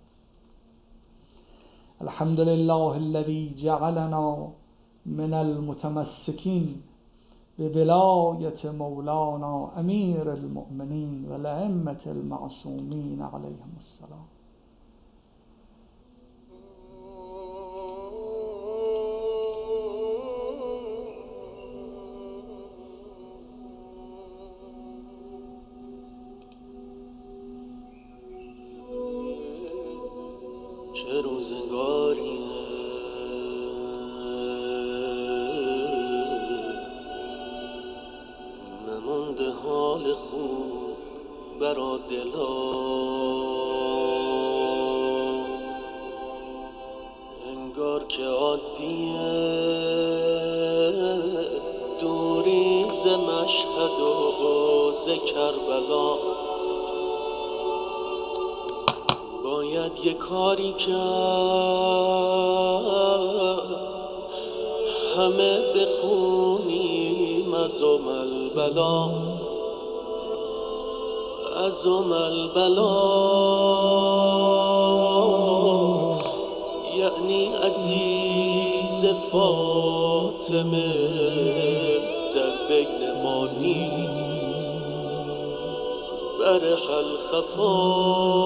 الحمدلله الذی جعلنا من المتمسکین بولایت مولانا امیر المؤمنین و الائمة المعصومین علیهم السلام. چه روزگاری نمونده حال خوب برا دلا، انگار که عادیه دوری ز مشهد و ز کربلا. باید یه کاری کرد همه بخونیم از البلا، از البلا، یعنی عزیز فاطمه در بین ما نیست، برح الخفا،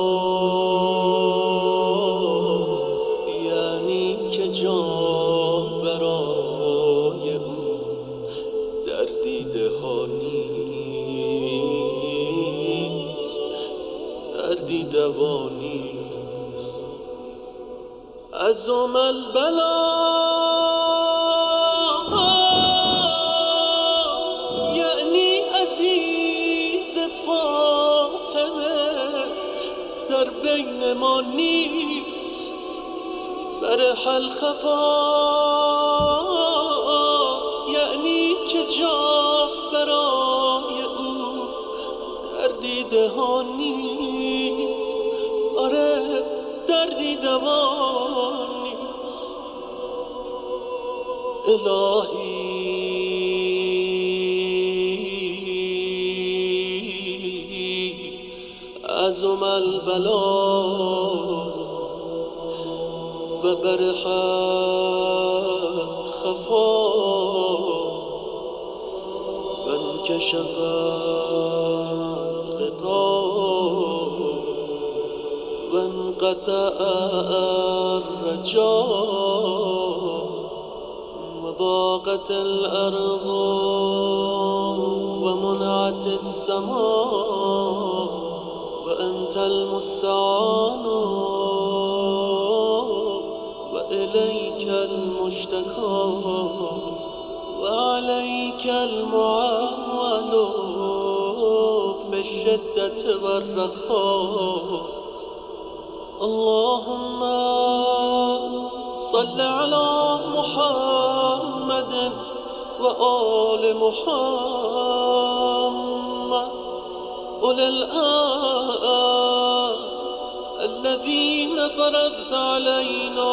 یعنی که جا برای او در دیده ها نیست، در دیده ها نیست. از البلا یعنی عزیز فاطمه در بین ما نیست، فرح الخفا یعنی که جا برای او در دیده ها نیست، آره دردی دوان نیست. الهی عظم البلا و برح الخفا و انکشف الغطاء و انقطع الرجاء و ضاقت الارض و منعت السماء و انت المستعان و الیک المشتکى و علیک المعول فی الشدة والرخاء. اللهم صل على محمد وآل محمد أولي الآن الذين فرضت علينا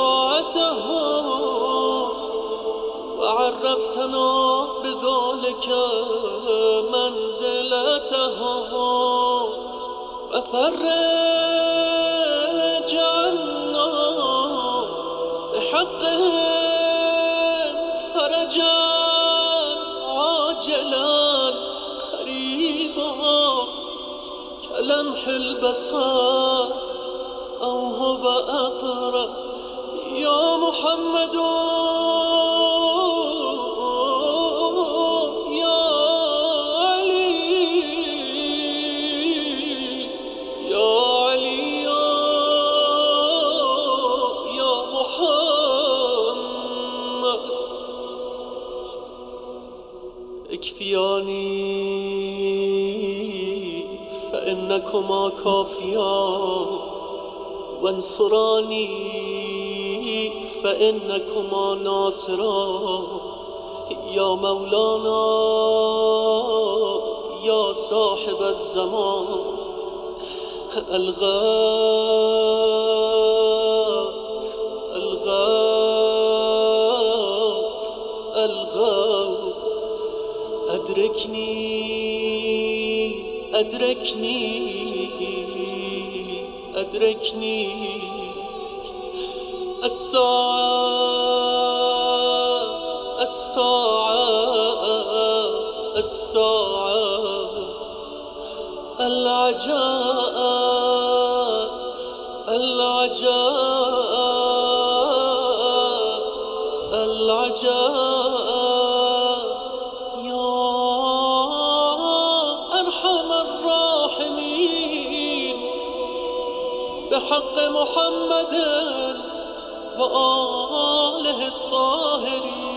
طاعتهم وعرفتنا بذلك منزلتهم وفرج عنا بحقهم فرجا عاجلا قريبا كلمح البصر أو هو أقرب يا محمد يا علي يا علي يا محمد اكفياني فإنكما كافيان وانصراني فإنكما ناصران يا مولانا يا صاحب الزمان. الغاب الغاب الغاب أدركني أدركني أدركني الساعة الساعة الساعة العجاء العجاء العجاء يا أرحم الراحمين بحق محمد وآله الطاهرين.